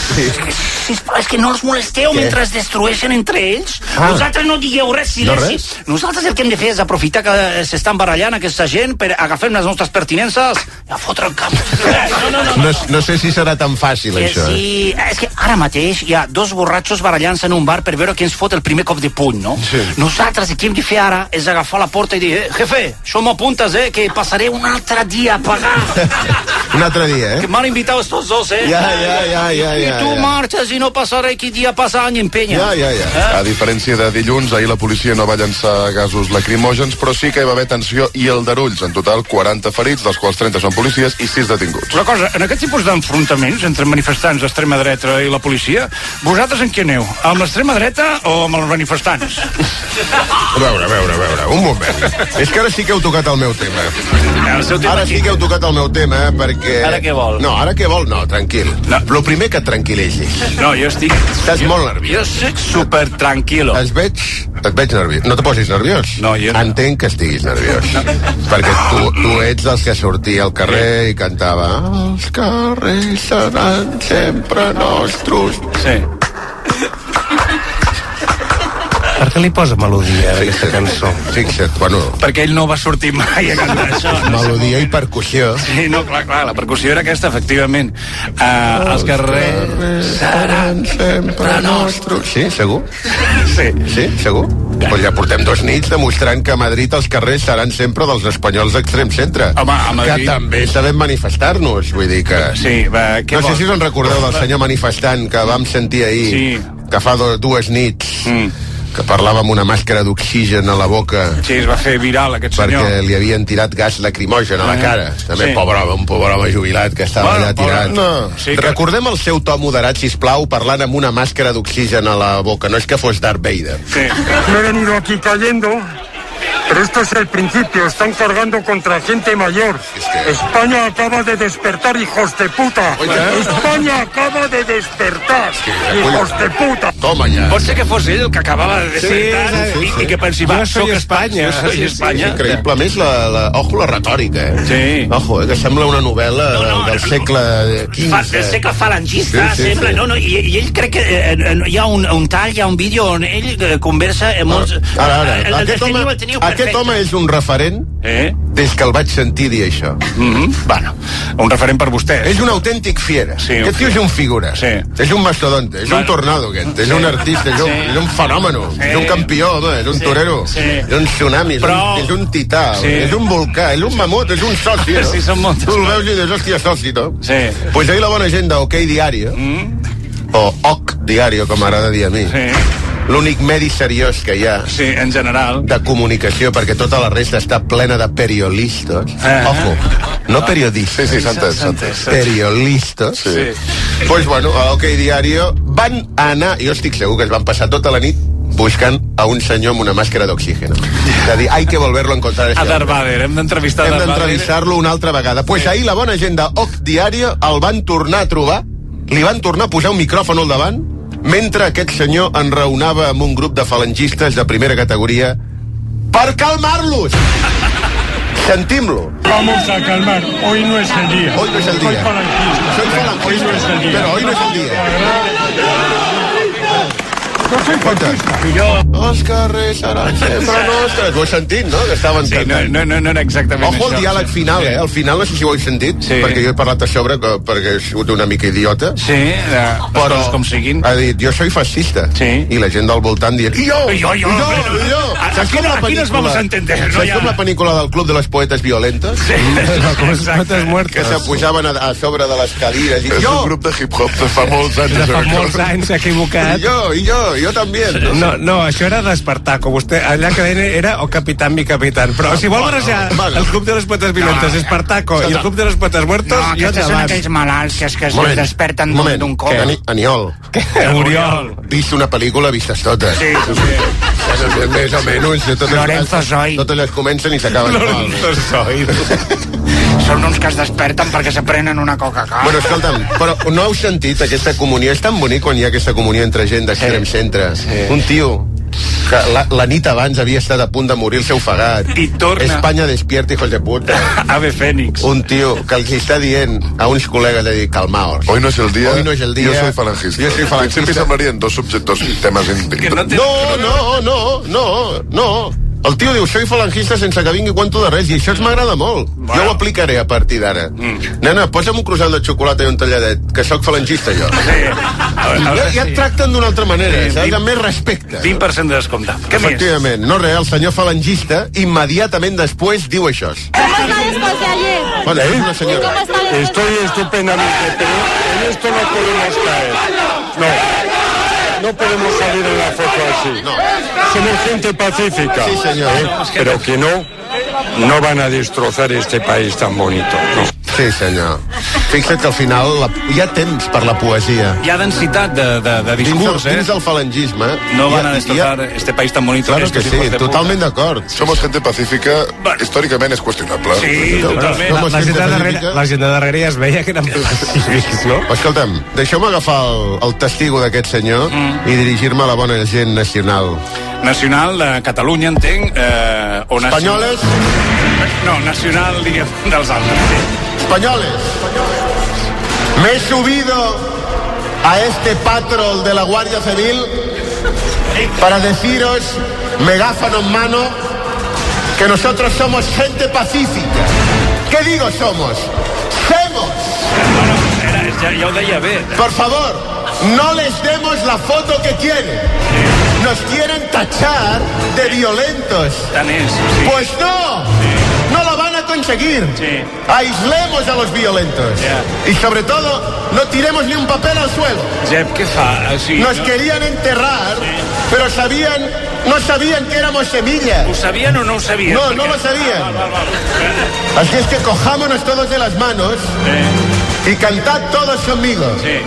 És que no els molesteu mentre es destrueixen entre ells. Vosaltres no digueu res, silenci. Nosaltres el que hem de fer és aprofitar que s'estan barallant aquesta gent per agafar les nostres pertinences i a fotre el camp. No sé si serà tan fàcil, això. Sí, és que ara mateix hi ha dos borratxos barallant-se en un bar per veure qui ens fot el primer cop de puny, no? Sí. Nosaltres el que hem de fer ara és agafar la porta i dir, jefe, això m'apuntes, que passaré un altre dia a pagar. Un altre dia, Que m'han invitat estos dos, Ja. I tu marxes i no passaré qui dia passa any en penya. A diferència de dilluns, ahir la policia no va llançar gasos lacrimògens, però sí que hi va haver tensió i aldarulls. En total, 40 ferits, dels quals 30 són policies i 6 detinguts. Una cosa, en aquest tipus d'enfrontaments entre manifestants d'extrema dreta i la policia, vosaltres en què aneu? Amb l'extrema dreta o amb els manifestants? A veure, un moment. És que ara sí que heu tocat el meu tema. Ara sí que heu tocat el meu tema, perquè... Ara què vol? No, ara què vol? No, tranquil. Lo primer que et tranquil·legis. No, jo estic... Estàs molt nerviós. Jo soc super tranquilo. Et veig nerviós. No te posis nerviós? No, jo no. Entenc que estiguis nerviós. Perquè tu ets dels que sortia al carrer i cantava els carrers seran sempre nostres. Sí. Per què li posa melodia a aquesta cançó? Fixa't, bueno... Perquè ell no va sortir mai a cantar això. Melodia i percussió. Sí, no, clar, la percussió era aquesta, efectivament. Els carrers seran sempre nostres. Sí, segur? Sí, segur? Pues ja portem 2 nits demostrant que a Madrid els carrers seran sempre dels espanyols d'extrem centre. Home, a Madrid... Que també sabem manifestar-nos, vull dir que... Sí, no sé si us en recordeu del senyor manifestant que vam sentir ahir, que fa 2 nits... que parlava amb una màscara d'oxigen a la boca. Sí, es va fer viral aquest senyor. Perquè li havien tirat gas lacrimogen a la cara. També un pobre home jubilat que estava allà tirat. Recordem el seu to moderat, sisplau, parlant amb una màscara d'oxigen a la boca. No és que fos Darth Vader. Sí. No he venido aquí cayendo, pero esto es el principio. Están cargando contra gente mayor. España acaba de despertar, hijos de puta. España acaba de despertar, hijos de puta. Toma ja. Pot ser que fos ell el que acabava de despertar i que pensi, va, soc Espanya. Increïble. A més, ojo la retòrica, Sí. Ojo, que sembla una novel·la del segle XV. Del segle falangista, sembla. I ell crec que hi ha un tall, hi ha un vídeo on ell conversa amb molts... Ara, aquest home és un referent des que el vaig sentir dir això. Bueno, un referent per vostè. És un autèntic fiera. Aquest tio és un figura. És un mastodonte, és un tornado aquest. És un artista, és un fenòmeno. És un campió, home, és un torero. És un tsunami, és un tità, és un volcà, és un mamut, és un soci, no? Sí, són moltes. Tu el veus i dius, hòstia, soci, no? Sí. Pues ahir la bona gent d'OK Diario, o OC Diario, com m'agrada dir a mi, l'únic medi seriós que hi ha en general de comunicació, perquè tota la resta està plena de periodistes. Ojo, no periodistes. Sí, s'entès. Periodistes. Pues bueno, a OK Diario van anar, jo estic segur que es van passar tota la nit buscant a un senyor amb una màscara d'oxígeno. És a dir, hay que volverlo a encontrar. A Darth Vader, hem d'entrevistar Darth Vader. Hem d'entrevistar-lo una altra vegada. Pues ahir la bona gent d'OC Diario el van tornar a trobar, li van tornar a posar un micròfon al davant, mentre aquest senyor enraonava amb un grup de falangistes de primera categoria per calmar-los. Sentim-lo. Vamos a calmar. Hoy no es el día. Hoy no es el día. Soy falangista. Hoy no es el día. Pero hoy no es el día. No soy fascista. Els carrers seran sempre nostres. Ho he sentit, no? Que estaven cantant. No era exactament això. Ojo el diàleg final, Al final, no sé si ho heu sentit, perquè jo he parlat a sobre perquè he sigut una mica idiota. Sí, però com siguin. Ha dit, jo soy fascista. I la gent del voltant dient, I jo! Aquí nos vamos a entender. Saps com la pel·lícula del Club de les Poetes Violentes? Sí, les poetes muertes. Que se pujaven a sobre de les cadires. És un grup de hip-hop de fa molts anys. De fa molts anys, s'ha equivocat. I jo també. No, això era d'Espartaco. Vostè, allà que era o Capitán mi Capitán. Però si vol barrejar el Club de les Poetes Violentes, Espartaco i el Club de les Poetes Muertos, no, aquests són aquells malalts que es desperten d'un cop. Aniol. Oriol. Vist una pel·lícula, vistes totes. Sí. Més o menys. Lorenzo Soy. Totes les comencen i s'acaben. Lorenzo Soy. Són uns que es desperten perquè se prenen una Coca-Cola. Bueno, escolta'm, però no heu sentit aquesta comunió? És tan bonic quan hi ha aquesta comunió entre gent d'extrem centre. Un tio que la nit abans havia estat a punt de morir el seu fagat. I torna. Espanya despierta, hijos de puta. Ave Fénix. Un tio que els està dient a uns col·legues de dir, calmaos. Hoy no es el día. Hoy no es el día. Yo soy falangista. Siempre se hablarían dos temas No. El tio diu, soy falangista sense que vingui cuento de res, i això m'agrada molt. Jo ho aplicaré a partir d'ara. Nena, posa'm un croissant de xocolata i un talladet, que sóc falangista jo. Ja et tracten d'una altra manera, saps? Amb més respecte. 20% de descompte. Què més? Efectivament. No res, el senyor falangista immediatament després diu això. ¿Cómo está después de ayer? Hola, es una señora. Estoy estupendamente, pero en esto no podemos caer. No podemos salir en la foto así. No. Somos gente pacífica. Sí, señor. Pero que no van a destrozar este país tan bonito. No. Sí, senyor. Fixa't que al final hi ha temps per la poesia. Hi ha densitat de discurs, dins del falangisme. No van a destrozar este país tan bonito. Claro que sí, totalment d'acord. Somos gente pacífica, històricament és qüestionable. Sí, totalment. La gent de darrere ja es veia que eren pacífics, no? Escolta'm, deixeu-me agafar el testigo d'aquest senyor i dirigir-me a la bona gent nacional. Nacional de Catalunya, entenc. Espanyoles? No, nacional, diguem, dels altres. Españoles, me he subido a este patrol de la Guardia Civil para deciros, megáfono en mano, que nosotros somos gente pacífica. ¿Qué digo somos? ¡Semos! Ya ho deia bé. Por favor, no les demos la foto que quieren. Nos quieren tachar de violentos. Tant és, sí. Pues no. No la van a conseguir. Sí. Aislemos a los violentos. Y sobre todo, no tiremos ni un papel al suelo. Jep, ¿qué fa? Sí, nos querían enterrar, pero no sabían que éramos semillas. ¿Ho sabían o no ho sabían? No, no lo sabían. Así es que cojámonos todos de las manos y cantad todos conmigo. Sí.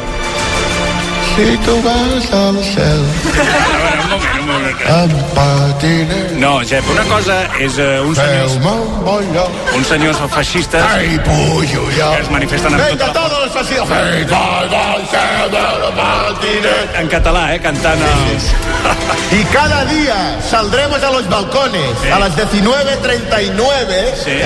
Si tu vas al cel. Un moment. No, Jep, una cosa és uns senyors feixistes que es manifesten amb Venga, todos los fascistas. en català, cantant Y cada día saldremos a los balcones a las 19:39. Sí.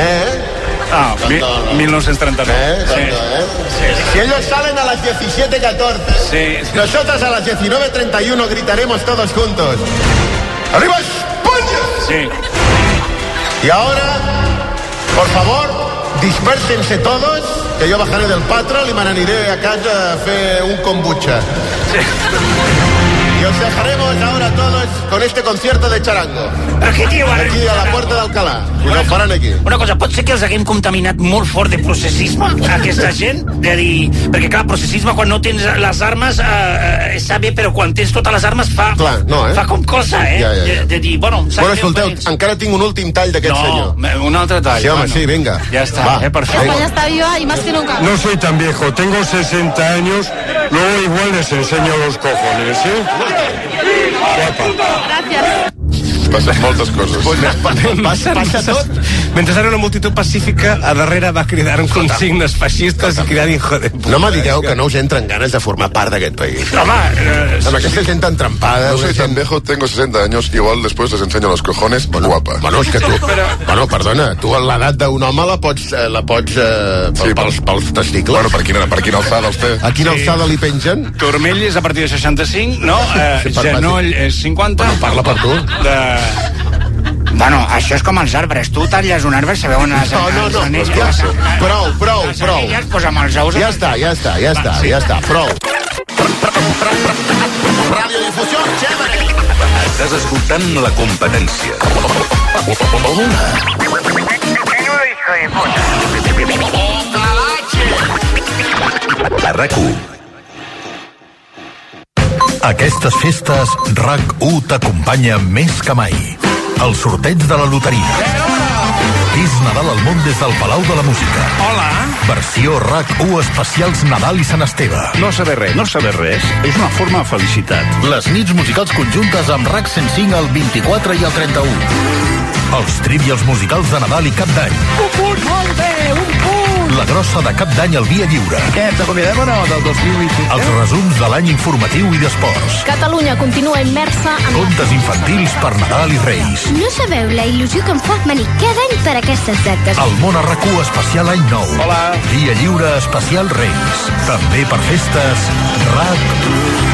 1939. Si ellos salen a las 17:14, nosotros a las 19:31 gritaremos todos juntos. ¡Arriba España! Sí. Y ahora, por favor, dispersense todos, que yo bajaré del patrol y me n'aniré a casa a fer un kombucha. Y os dejaremos ahora todos con este concierto de charango. Però què diu ara? Aquí a la Puerta d'Alcalà. I ho faran aquí. Una cosa, pot ser que els haguem contaminat molt fort de processisme, aquesta gent? De dir, perquè clar, processisme quan no tens les armes està bé, però quan tens totes les armes fa com cosa, Ja. De dir, bueno, escolteu, encara tinc un últim tall d'aquest senyor. No, un altre tall. Sí, home, sí, venga. Ja està, perfecte. España está viva y más que nunca. No soy tan viejo, tengo 60 años, luego igual les enseño los cojones, ¿sí? Guapa. Gracias. Passen moltes coses. Passa tot. Mentre era una multitud pacífica, a darrere va cridar consignes feixistes i cridar hijo de puta. No me digueu que no us entren ganes de formar part d'aquest país. Home, amb aquesta gent tan trampada. No soy tan viejo, tengo 60 años, igual después les enseño los cojones, guapa. Bueno, és que tu... Bueno, perdona, tu l'edat d'un home la pots pels testicles. Bueno, per quina alçada els té? A quina alçada li pengen? Turmell és a partir de 65, no? Genoll és 50. Bueno, parla per tu. Bueno, això és com els arbres. Tu talles un arbre, sabeu on... No, prou. Pues amb els ous... Ja està, prou. Radiodifusió, chévere. Estàs escoltant La Competència. A RAC1. Aquestes festes, RAC1 t'acompanya més que mai. El sorteig de la loteria. És Nadal al món des del Palau de la Música. Hola. Versió RAC1 especials Nadal i Sant Esteve. No saber res és una forma de felicitat. Les nits musicals conjuntes amb RAC 105 el 24 i el 31. Els trivials musicals de Nadal i Cap d'Any. Un punt, molt bé, un punt. La grossa de Cap d'Any al Via Lliure. Què, ens acomiadem o no del 2020? Els resums de l'any informatiu i d'esports. Catalunya continua immersa en... Contes infantils per Nadal i Reis. No sabeu la il·lusió que em fa venir cada any per aquestes dates. El món a RAC1 especial any nou. Hola. Via Lliure especial Reis. També per festes RAC1.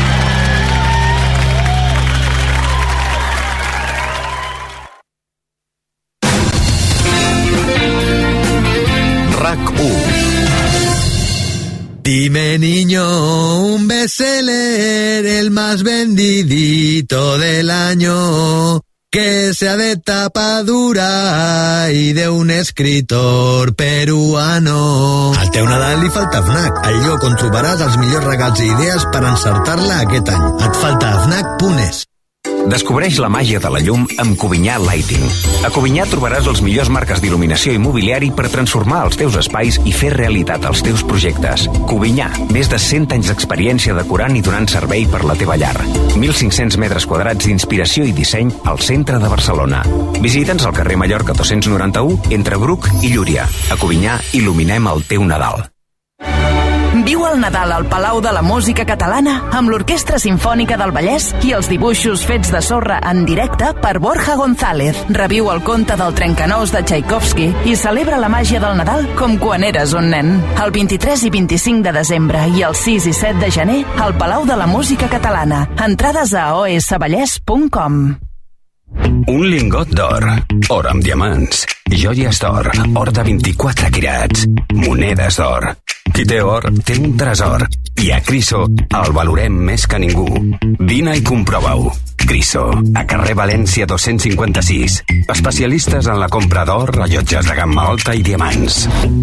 Dime niño, un bestseller, el más vendidito del año, que sea de tapa dura y de un escritor peruano. Al teu Nadal li falta FNAC, el lloc on trobaràs els millors regals i idees per encertar-la aquest any. Et falta FNAC.es. Descobreix la màgia de la llum amb Covinyà Lighting. A Covinyà trobaràs les millors marques d'il·luminació i mobiliari per transformar els teus espais i fer realitat els teus projectes. Covinyà, més de 100 anys d'experiència decorant i donant servei per la teva llar. 1.500 metres quadrats d'inspiració i disseny al centre de Barcelona. Visita'ns al carrer Mallorca 291 entre Bruc i Llúria. A Covinyà il·luminem el teu Nadal. Viu el Nadal al Palau de la Música Catalana amb l'Orquestra Simfònica del Vallès i els dibuixos fets de sorra en directe per Borja González. Reviu el conte del Trencanous de Tchaikovsky i celebra la màgia del Nadal com quan eres un nen. El 23 i 25 de desembre i el 6 i 7 de gener al Palau de la Música Catalana. Entrades a osvallès.com. Un lingot d'or, or amb diamants, joies d'or, or de 24 quirats, monedes d'or. Qui té or, té un tresor. I a Criso el valorem més que ningú. Vine i comprova-ho. Criso, a carrer València 256. Especialistes en la compra d'or, rellotges de gamma alta i diamants.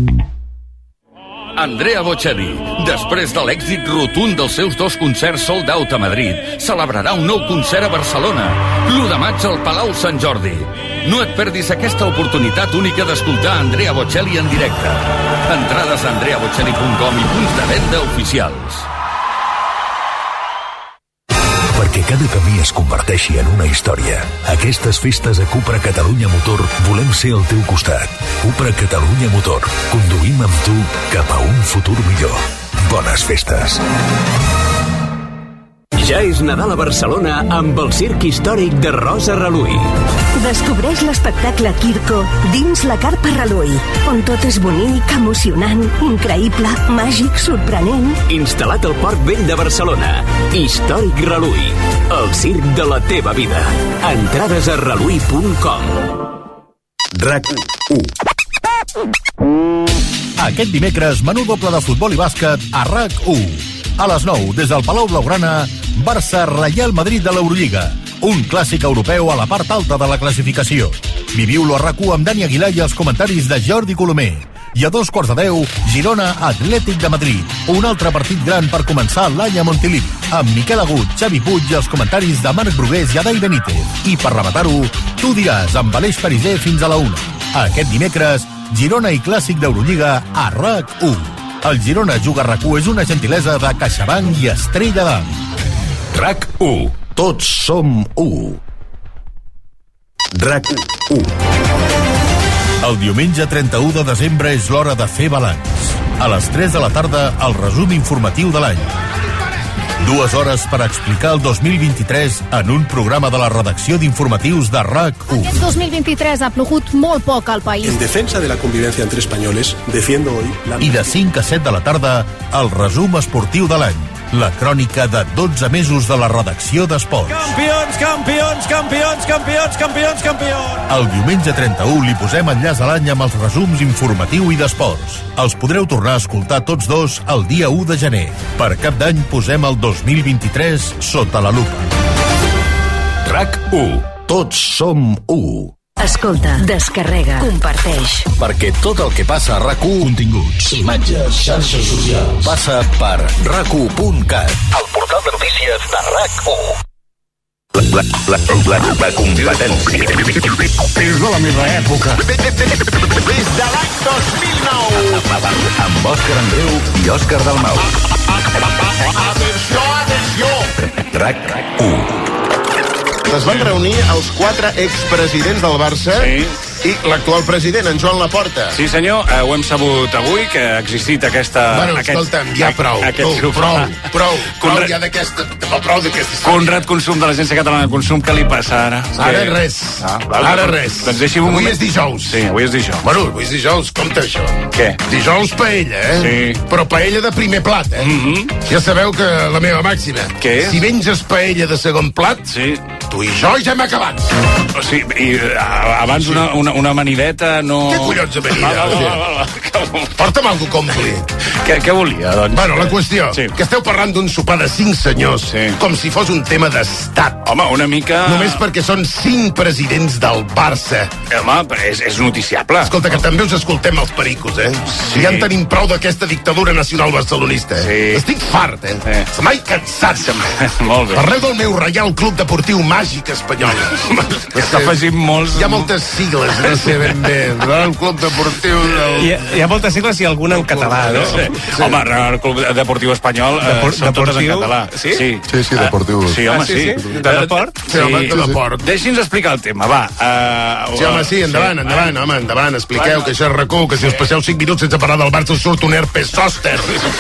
Andrea Bocelli, després de l'èxit rotund dels seus 2 concerts sold out a Madrid, celebrarà un nou concert a Barcelona, l'1 de maig al Palau Sant Jordi. No et perdis aquesta oportunitat única d'escoltar Andrea Bocelli en directe. Entrades a andreabocelli.com i punts de venda oficials. Perquè cada camí es converteixi en una història. Aquestes festes a Cupra Catalunya Motor volem ser al teu costat. Cupra Catalunya Motor. Conduïm amb tu cap a un futur millor. Bones festes. Ja és Nadal a Barcelona amb el Circ Històric de Rosa Reluí. Descobreix l'espectacle Quirco dins la Carpa Reluí, on tot és bonic, emocionant, increïble, màgic, sorprenent. Instal·lat al Port Vell de Barcelona. Històric Reluí. El circ de la teva vida. Entrades a reluí.com. RAC1. Aquest dimecres, menú doble de futbol i bàsquet a RAC1. A les 9, des del Palau Blaugrana, Barça-Reial Madrid de l'Eurolliga. Un clàssic europeu a la part alta de la classificació. Viviu-lo a RAC1 amb Dani Aguilar i els comentaris de Jordi Colomer. I a 2:15, Girona-Atlètic de Madrid. Un altre partit gran per començar l'any a Montilivi. Amb Miquel Agut, Xavi Puig i els comentaris de Marc Brugués i Adai Benítez. I per rematar-ho, tu diràs amb Aleix Pariser fins a la 1. Aquest dimecres, Girona i clàssic d'Eurolliga a RAC1. El Girona Juga RAC1 és una gentilesa de CaixaBank i Estrella d'Am. RAC1. Tots som 1. RAC1. El diumenge 31 de desembre és l'hora de fer balanç. A les 3 de la tarda, el resum informatiu de l'any. 2 hores per explicar el 2023 en un programa de la redacció d'informatius de RAC1. Aquest 2023 ha plogut molt poc al país. En defensa de la convivencia entre españoles, defiendo hoy... I de 5 a 7 de la tarda, el resum esportiu de l'any. La crònica de 12 mesos de la redacció d'esports. Campions, campions, campions, campions, campions, campions! El diumenge 31 li posem enllaç a l'any amb els resums informatiu i d'esports. Els podreu tornar a escoltar tots dos el dia 1 de gener. Per Cap d'Any posem el 2023 sota la lupa. RAC1. Tots som 1. Escolta, descarrega, comparteix. Perquè tot el que passa a RAC1, continguts, imatges, xarxes socials, passa per RAC1.cat, el portal de notícies de RAC1. La competència. És de la meva època. Des de l'any 2009. Amb Òscar Andreu i Òscar Dalmau. Atenció, atenció! RAC1. Es van reunir els 4 expresidents del Barça i l'actual president, en Joan Laporta. Sí, senyor, ho hem sabut avui, que ha existit aquesta... Bueno, escolta'm, ja prou. Prou ja d'aquesta... Conrad Consum, de l'Agència Catalana de Consum, què li passa ara? Ara res. Ara res. Doncs deixi'm un moment. Avui és dijous. Sí, avui és dijous. Bueno, avui és dijous, compte això. Què? Dijous paella, Sí. Però paella de primer plat, Ja sabeu que la meva màxima... Què és? Si menges paella de segon plat, tu i jo ja hem acabat. O sigui, i abans una amanideta no... Què collons amanida? Porta'm algú compli. Què volia, doncs? Bueno, la qüestió, que esteu parlant d'un sopar de 5 senyors, com si fos un tema d'estat. Home, una mica... Només perquè són 5 presidents del Barça. Home, però és noticiable. Escolta, que també us escoltem els pericos, Sí. Ja en tenim prou d'aquesta dictadura nacional barcelonista, Estic fart, Se m'ha cansat. Molt bé. Parleu del meu Reial Club Deportiu Màgic Espanyol. Està afegint molts... Hi ha moltes sigles, no sé ben bé. El Club Deportiu... Hi ha moltes sigles i alguna en català, no? Home, el Club Deportiu Espanyol són totes en català. Sí, Deportiu. Sí, home, sí. De deport? Sí, home, de deport. Deixi'ns explicar el tema, va. Sí, home, sí, endavant, expliqueu que això és RAC1, que si us passeu 5 minuts sense parlar del Barça us surt un herpes zòster.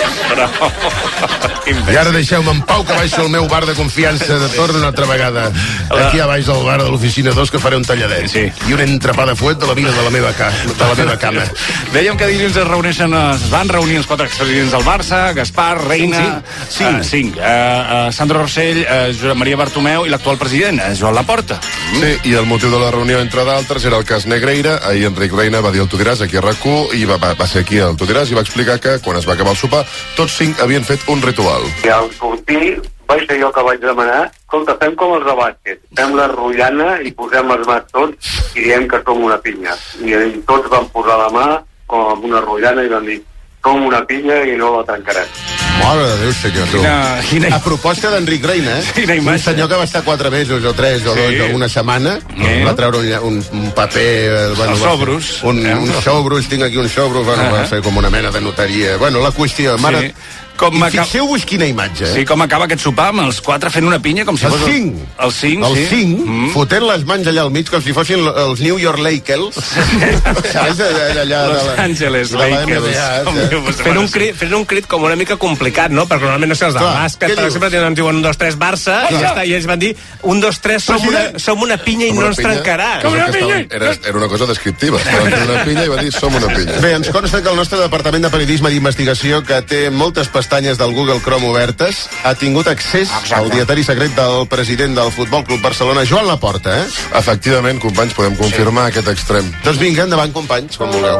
I ara deixeu-me en pau que baixo al meu bar de confiança de torn una altra vegada. Aquí a baix del bar de l'oficina 2 que faré un talladet. I un entrepà de fuet de la vida de la meva cama. Dèiem que dilluns es van reunir els 4 expresidents del Barça, Gaspar, Reina... 5. Sandro Rossell, Josep Maria Bartomeu i l'actual president, Joan Laporta. Sí, i el motiu de la reunió, entre d'altres, era el cas Negreira. Ahir Enric Reina va dir al Tu diràs aquí a RAC1 i va ser aquí al Tu diràs i va explicar que, quan es va acabar el sopar, tots 5 havien fet un ritual. I al sortir vaig ser jo que vaig demanar, escolta, fem com els de bàsquet, fem la rotllana i posem les mans tots i diem que som una pinya. I tots van posar la mà com amb una rotllana i van dir, som una pinya i no la trencarem. Mare de Déu, senyor, tu. A proposta d'Enric Reina, un senyor que va estar 4 mesos o 3 o 2 o una setmana, va treure un paper... Els sobros. Un sobros, tinc aquí un sobros, va fer com una mena de notaria. Bueno, la qüestió, mare... I fixeu-vos quina imatge. Sí, com acaba aquest sopar amb els 4 fent una pinya com si fos... Els 5, fotent les mans allà al mig com si fossin els New York Lakers. Saps? Los Angeles Lakers. Fent un crit com una mica complicat, no? Perquè normalment no sé, els del bàsquet, per exemple, ens diuen 1, 2, 3 Barça, i ja està, i ells van dir 1, 2, 3, som una pinya i no ens trencarà. Era una cosa descriptiva. Estaven fent una pinya i va dir som una pinya. Bé, ens consta que el nostre Departament de Periodisme d'Investigació, que té moltes pestanyes del Google Chrome obertes, ha tingut accés al dietari secret del president del Futbol Club Barcelona, Joan Laporta, Efectivament, companys, podem confirmar aquest extrem. Doncs vinga, endavant, companys, com vulgueu.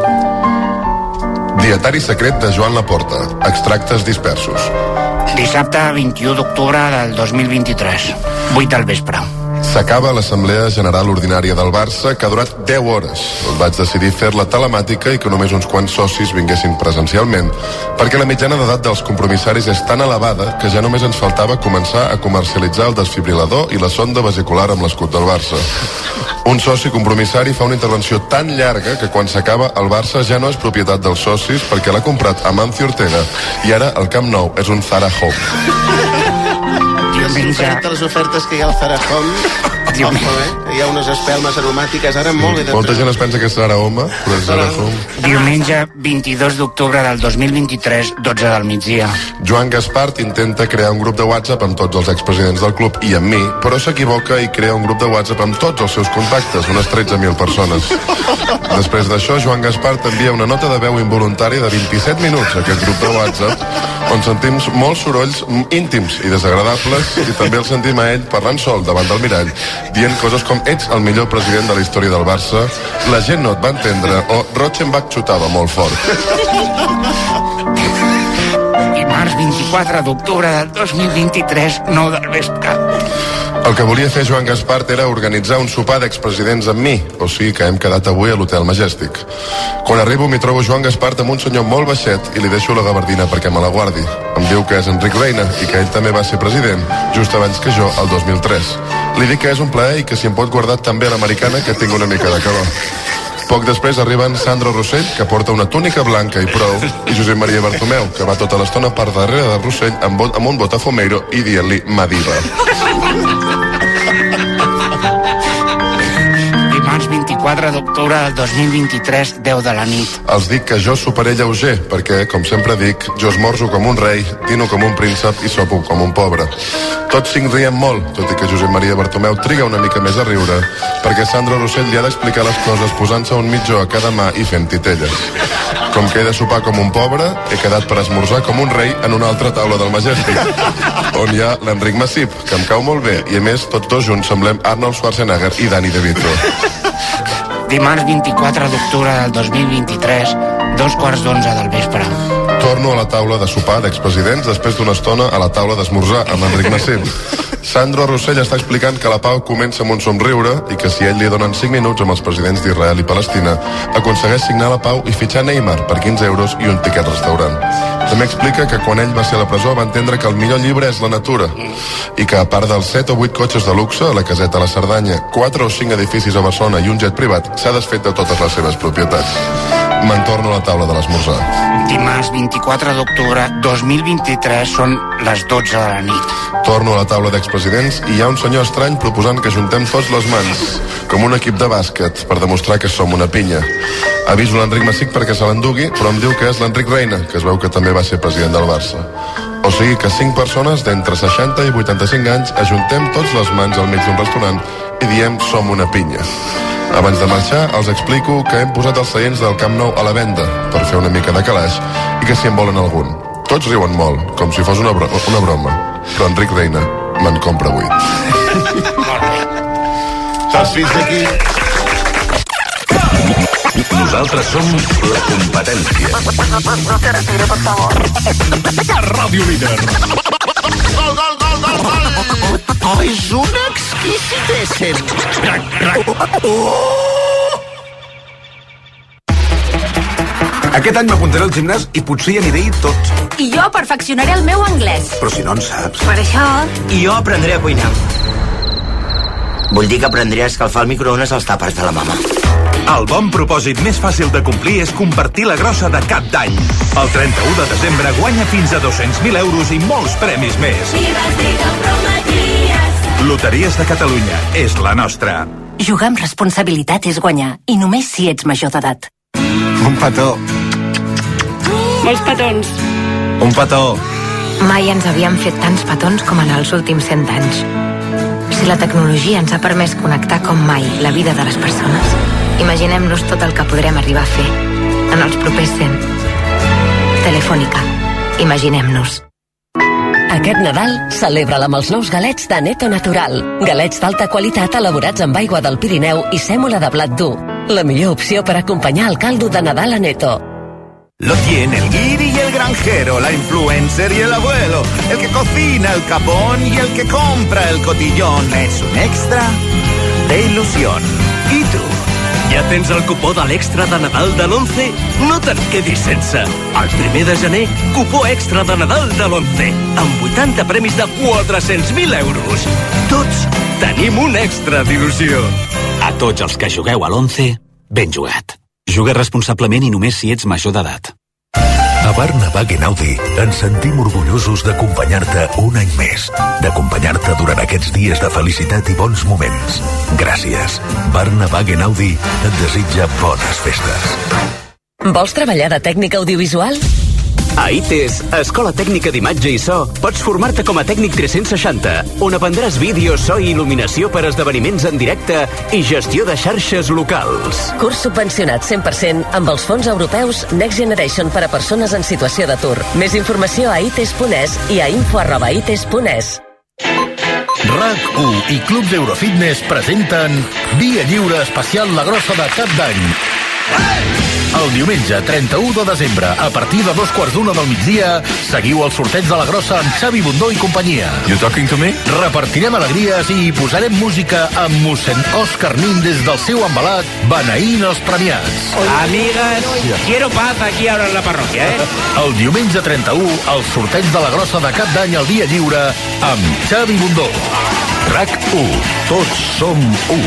Dietari secret de Joan Laporta. Extractes dispersos. Dissabte 21 d'octubre del 2023, 8 del vespre. S'acaba l'Assemblea General Ordinària del Barça, que ha durat 10 hores. Vaig decidir fer-la telemàtica i que només uns quants socis vinguessin presencialment, perquè la mitjana d'edat dels compromissaris és tan elevada que ja només ens faltava començar a comercialitzar el desfibrilador i la sonda vesicular amb l'escut del Barça. Un soci compromissari fa una intervenció tan llarga que quan s'acaba el Barça ja no és propietat dels socis perquè l'ha comprat Amancio Ortega i ara el Camp Nou és un Zara Home. Les ofertes que hi ha al Zara Home Hi ha unes espelmes aromàtiques ara molt bé. Molta gent es pensa que serà aroma, però és ara fum. Diumenge 22 d'octubre del 2023, 12 del migdia. Joan Gaspart intenta crear un grup de WhatsApp amb tots els expresidents del club i amb mi, però s'equivoca i crea un grup de WhatsApp amb tots els seus contactes, unes 13.000 persones. Després d'això, Joan Gaspart envia una nota de veu involuntària de 27 minuts a aquest grup de WhatsApp, on sentim molts sorolls íntims i desagradables, i també el sentim a ell parlant sol davant del mirall, dient coses com ets el millor president de la història del Barça, la gent no et va entendre, o Rochenbach xutava molt fort. Dimarts 24 d'octubre del 2023, 9 del vespre. El que volia fer Joan Gaspart era organitzar un sopar d'expresidents amb mi, o sigui que hem quedat avui a l'Hotel Majestic. Quan arribo m'hi trobo Joan Gaspart amb un senyor molt baixet i li deixo la gabardina perquè me la guardi. Em diu que és Enric Reina i que ell també va ser president, just abans que jo, el 2003. Li dic que és un plaer i que si em pot guardar també a l'americana, que tinc una mica de calor. Poc després arriben Sandro Rossell, que porta una túnica blanca i prou, i Josep Maria Bartomeu, que va tota l'estona per darrere de Rossell amb un botafumeiro i dient-li Madiba. Dimarts 24 d'octubre del 2023, 10 de la nit. Els dic que jo soparé lleuger, perquè, com sempre dic, jo esmorzo com un rei, dino com un príncep i sopo com un pobre. Tots 5 riem molt, tot i que Josep Maria Bartomeu triga una mica més a riure, perquè Sandro Rossell li ha d'explicar les coses posant-se un mitjó a cada mà i fent titelles. Com que he de sopar com un pobre, he quedat per esmorzar com un rei en una altra taula del Majestic, on hi ha l'Enric Massip, que em cau molt bé, i a més, tots dos junts semblem Arnold Schwarzenegger i Danny DeVito. Dimarts 24 d'octubre del 2023, 11:15 del vespre. Torno a la taula de sopar d'expresidents després d'una estona a la taula d'esmorzar amb Enric Massip. Sandro Rossell està explicant que la pau comença amb un somriure i que si ell li donen 5 minuts amb els presidents d'Israel i Palestina, aconsegueix signar la pau i fitxar Neymar per 15 euros i un tiquet restaurant. També explica que quan ell va ser a la presó va entendre que el millor llibre és la natura i que a part dels 7 o 8 cotxes de luxe, a la caseta a la Cerdanya, 4 o 5 edificis a Barcelona i un jet privat, s'ha desfet de totes les seves propietats. Me'n torno a la taula de l'esmorzar. Dimarts 24 d'octubre 2023, són les 12 de la nit. Torno a la taula d'expresidents i hi ha un senyor estrany proposant que juntem tots les mans, com un equip de bàsquet, per demostrar que som una pinya. Aviso l'Enric Massic perquè se l'endugui, però em diu que és l'Enric Reina, que es veu que també va ser president del Barça. O sigui que 5 persones d'entre 60 i 85 anys ajuntem tots les mans al mig d'un restaurant i diem som una pinya. Abans de marxar, els explico que hem posat els seients del Camp Nou a la venda per fer una mica de calaix i que si en volen algun. Tots riuen molt, com si fos una broma, però Enric Reina me'n compra 8. Saps fins aquí? Nosaltres som la competència. Ràdio Líder. Gol, gol, gol, gol, gol! Oh, és un exquisitéssim! Aquest any m'apuntaré al gimnàs i potser hi aniré tot. I jo perfeccionaré el meu anglès. Però si no en saps. Per això... I jo aprendré a cuinar. Vull dir que aprendré a escalfar el microones als tàpers de la mama. El bon propòsit més fàcil de complir és compartir la grossa de cap d'any. El 31 de desembre guanya fins a 200.000 euros i molts premis més. Loteries de Catalunya és la nostra. Jugar amb responsabilitat és guanyar, i només si ets major d'edat. Un petó. Molts petons. Un petó. Mai ens havíem fet tants petons com en els últims 100 anys. Si la tecnologia ens ha permès connectar com mai la vida de les persones, imaginem-nos tot el que podrem arribar a fer en els propers 100. Telefònica. Imaginem-nos. Aquest Nadal, celebra-la amb els nous galets de Neto Natural. Galets d'alta qualitat elaborats amb aigua del Pirineu i sèmola de blat dur. La millor opció per acompanyar el caldo de Nadal a Neto. Lo tiene el guiri y el granjero, la influencer y el abuelo, el que cocina el capón y el que compra el cotillón. Es un extra de ilusión. ¿Y tú? Ja tens el cupó de l'extra de Nadal de l'11? No te'n quedis sense. El 1 de gener, cupó extra de Nadal de l'11, amb 80 premis de 400.000 euros. Tots tenim un extra d'il·lusió. A tots els que jugueu a l'11, ben jugat. Juga responsablement i només si ets major d'edat. A Barna-Wagen Audi ens sentim orgullosos d'acompanyar-te un any més, d'acompanyar-te durant aquests dies de felicitat i bons moments. Gràcies. Barna-Wagen Audi et desitja bones festes. Vols treballar de tècnic audiovisual? A ITES, Escola Tècnica d'Imatge i So, pots formar-te com a tècnic 360, on aprendràs vídeo, so i il·luminació per a esdeveniments en directe i gestió de xarxes locals. Curs subvencionat 100% amb els fons europeus Next Generation per a persones en situació d'atur. Més informació a ites.es i a info@ites.es. RAC1 i Club d'Eurofitness presenten Via Lliure Especial La Grossa de Cap d'Any. El diumenge 31 de desembre, a partir de 2:15 del migdia, seguiu el sorteig de La Grossa amb Xavi Bundó i companyia. You talking to me? Repartirem alegries i posarem música amb mossèn Òscar Nin des del seu embalat, beneint els premiats. Amigas, quiero paz aquí ahora en la parròquia, El diumenge 31, el sorteig de La Grossa de Cap d'Any al Via Lliure amb Xavi Bundó. RAC1, tots som u.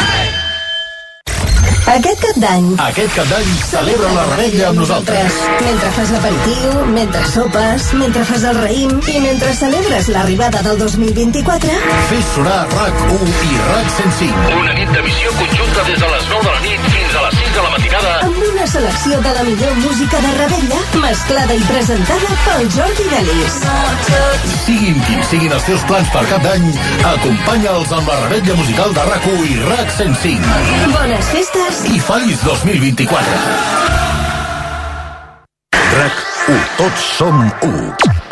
Aquest cap d'any celebra la Rebella amb nosaltres. Mentre fas l'aperitiu, mentre sopes, mentre fas el raïm i mentre celebres l'arribada del 2024... Fes sonar RAC1 i RAC 105. Una nit d'emissió conjunta des de les 9 de la nit fins a les 6 de la matinada. Amb una selecció de la millor música de Rebella, mesclada i presentada pel Jordi Delis. Siguin quins siguin els teus plans per Cap d'Any, acompanya'ls amb la Rebella musical de RAC1 i RAC 105. Bones festes i feliç 2024. RAC1, tots som u.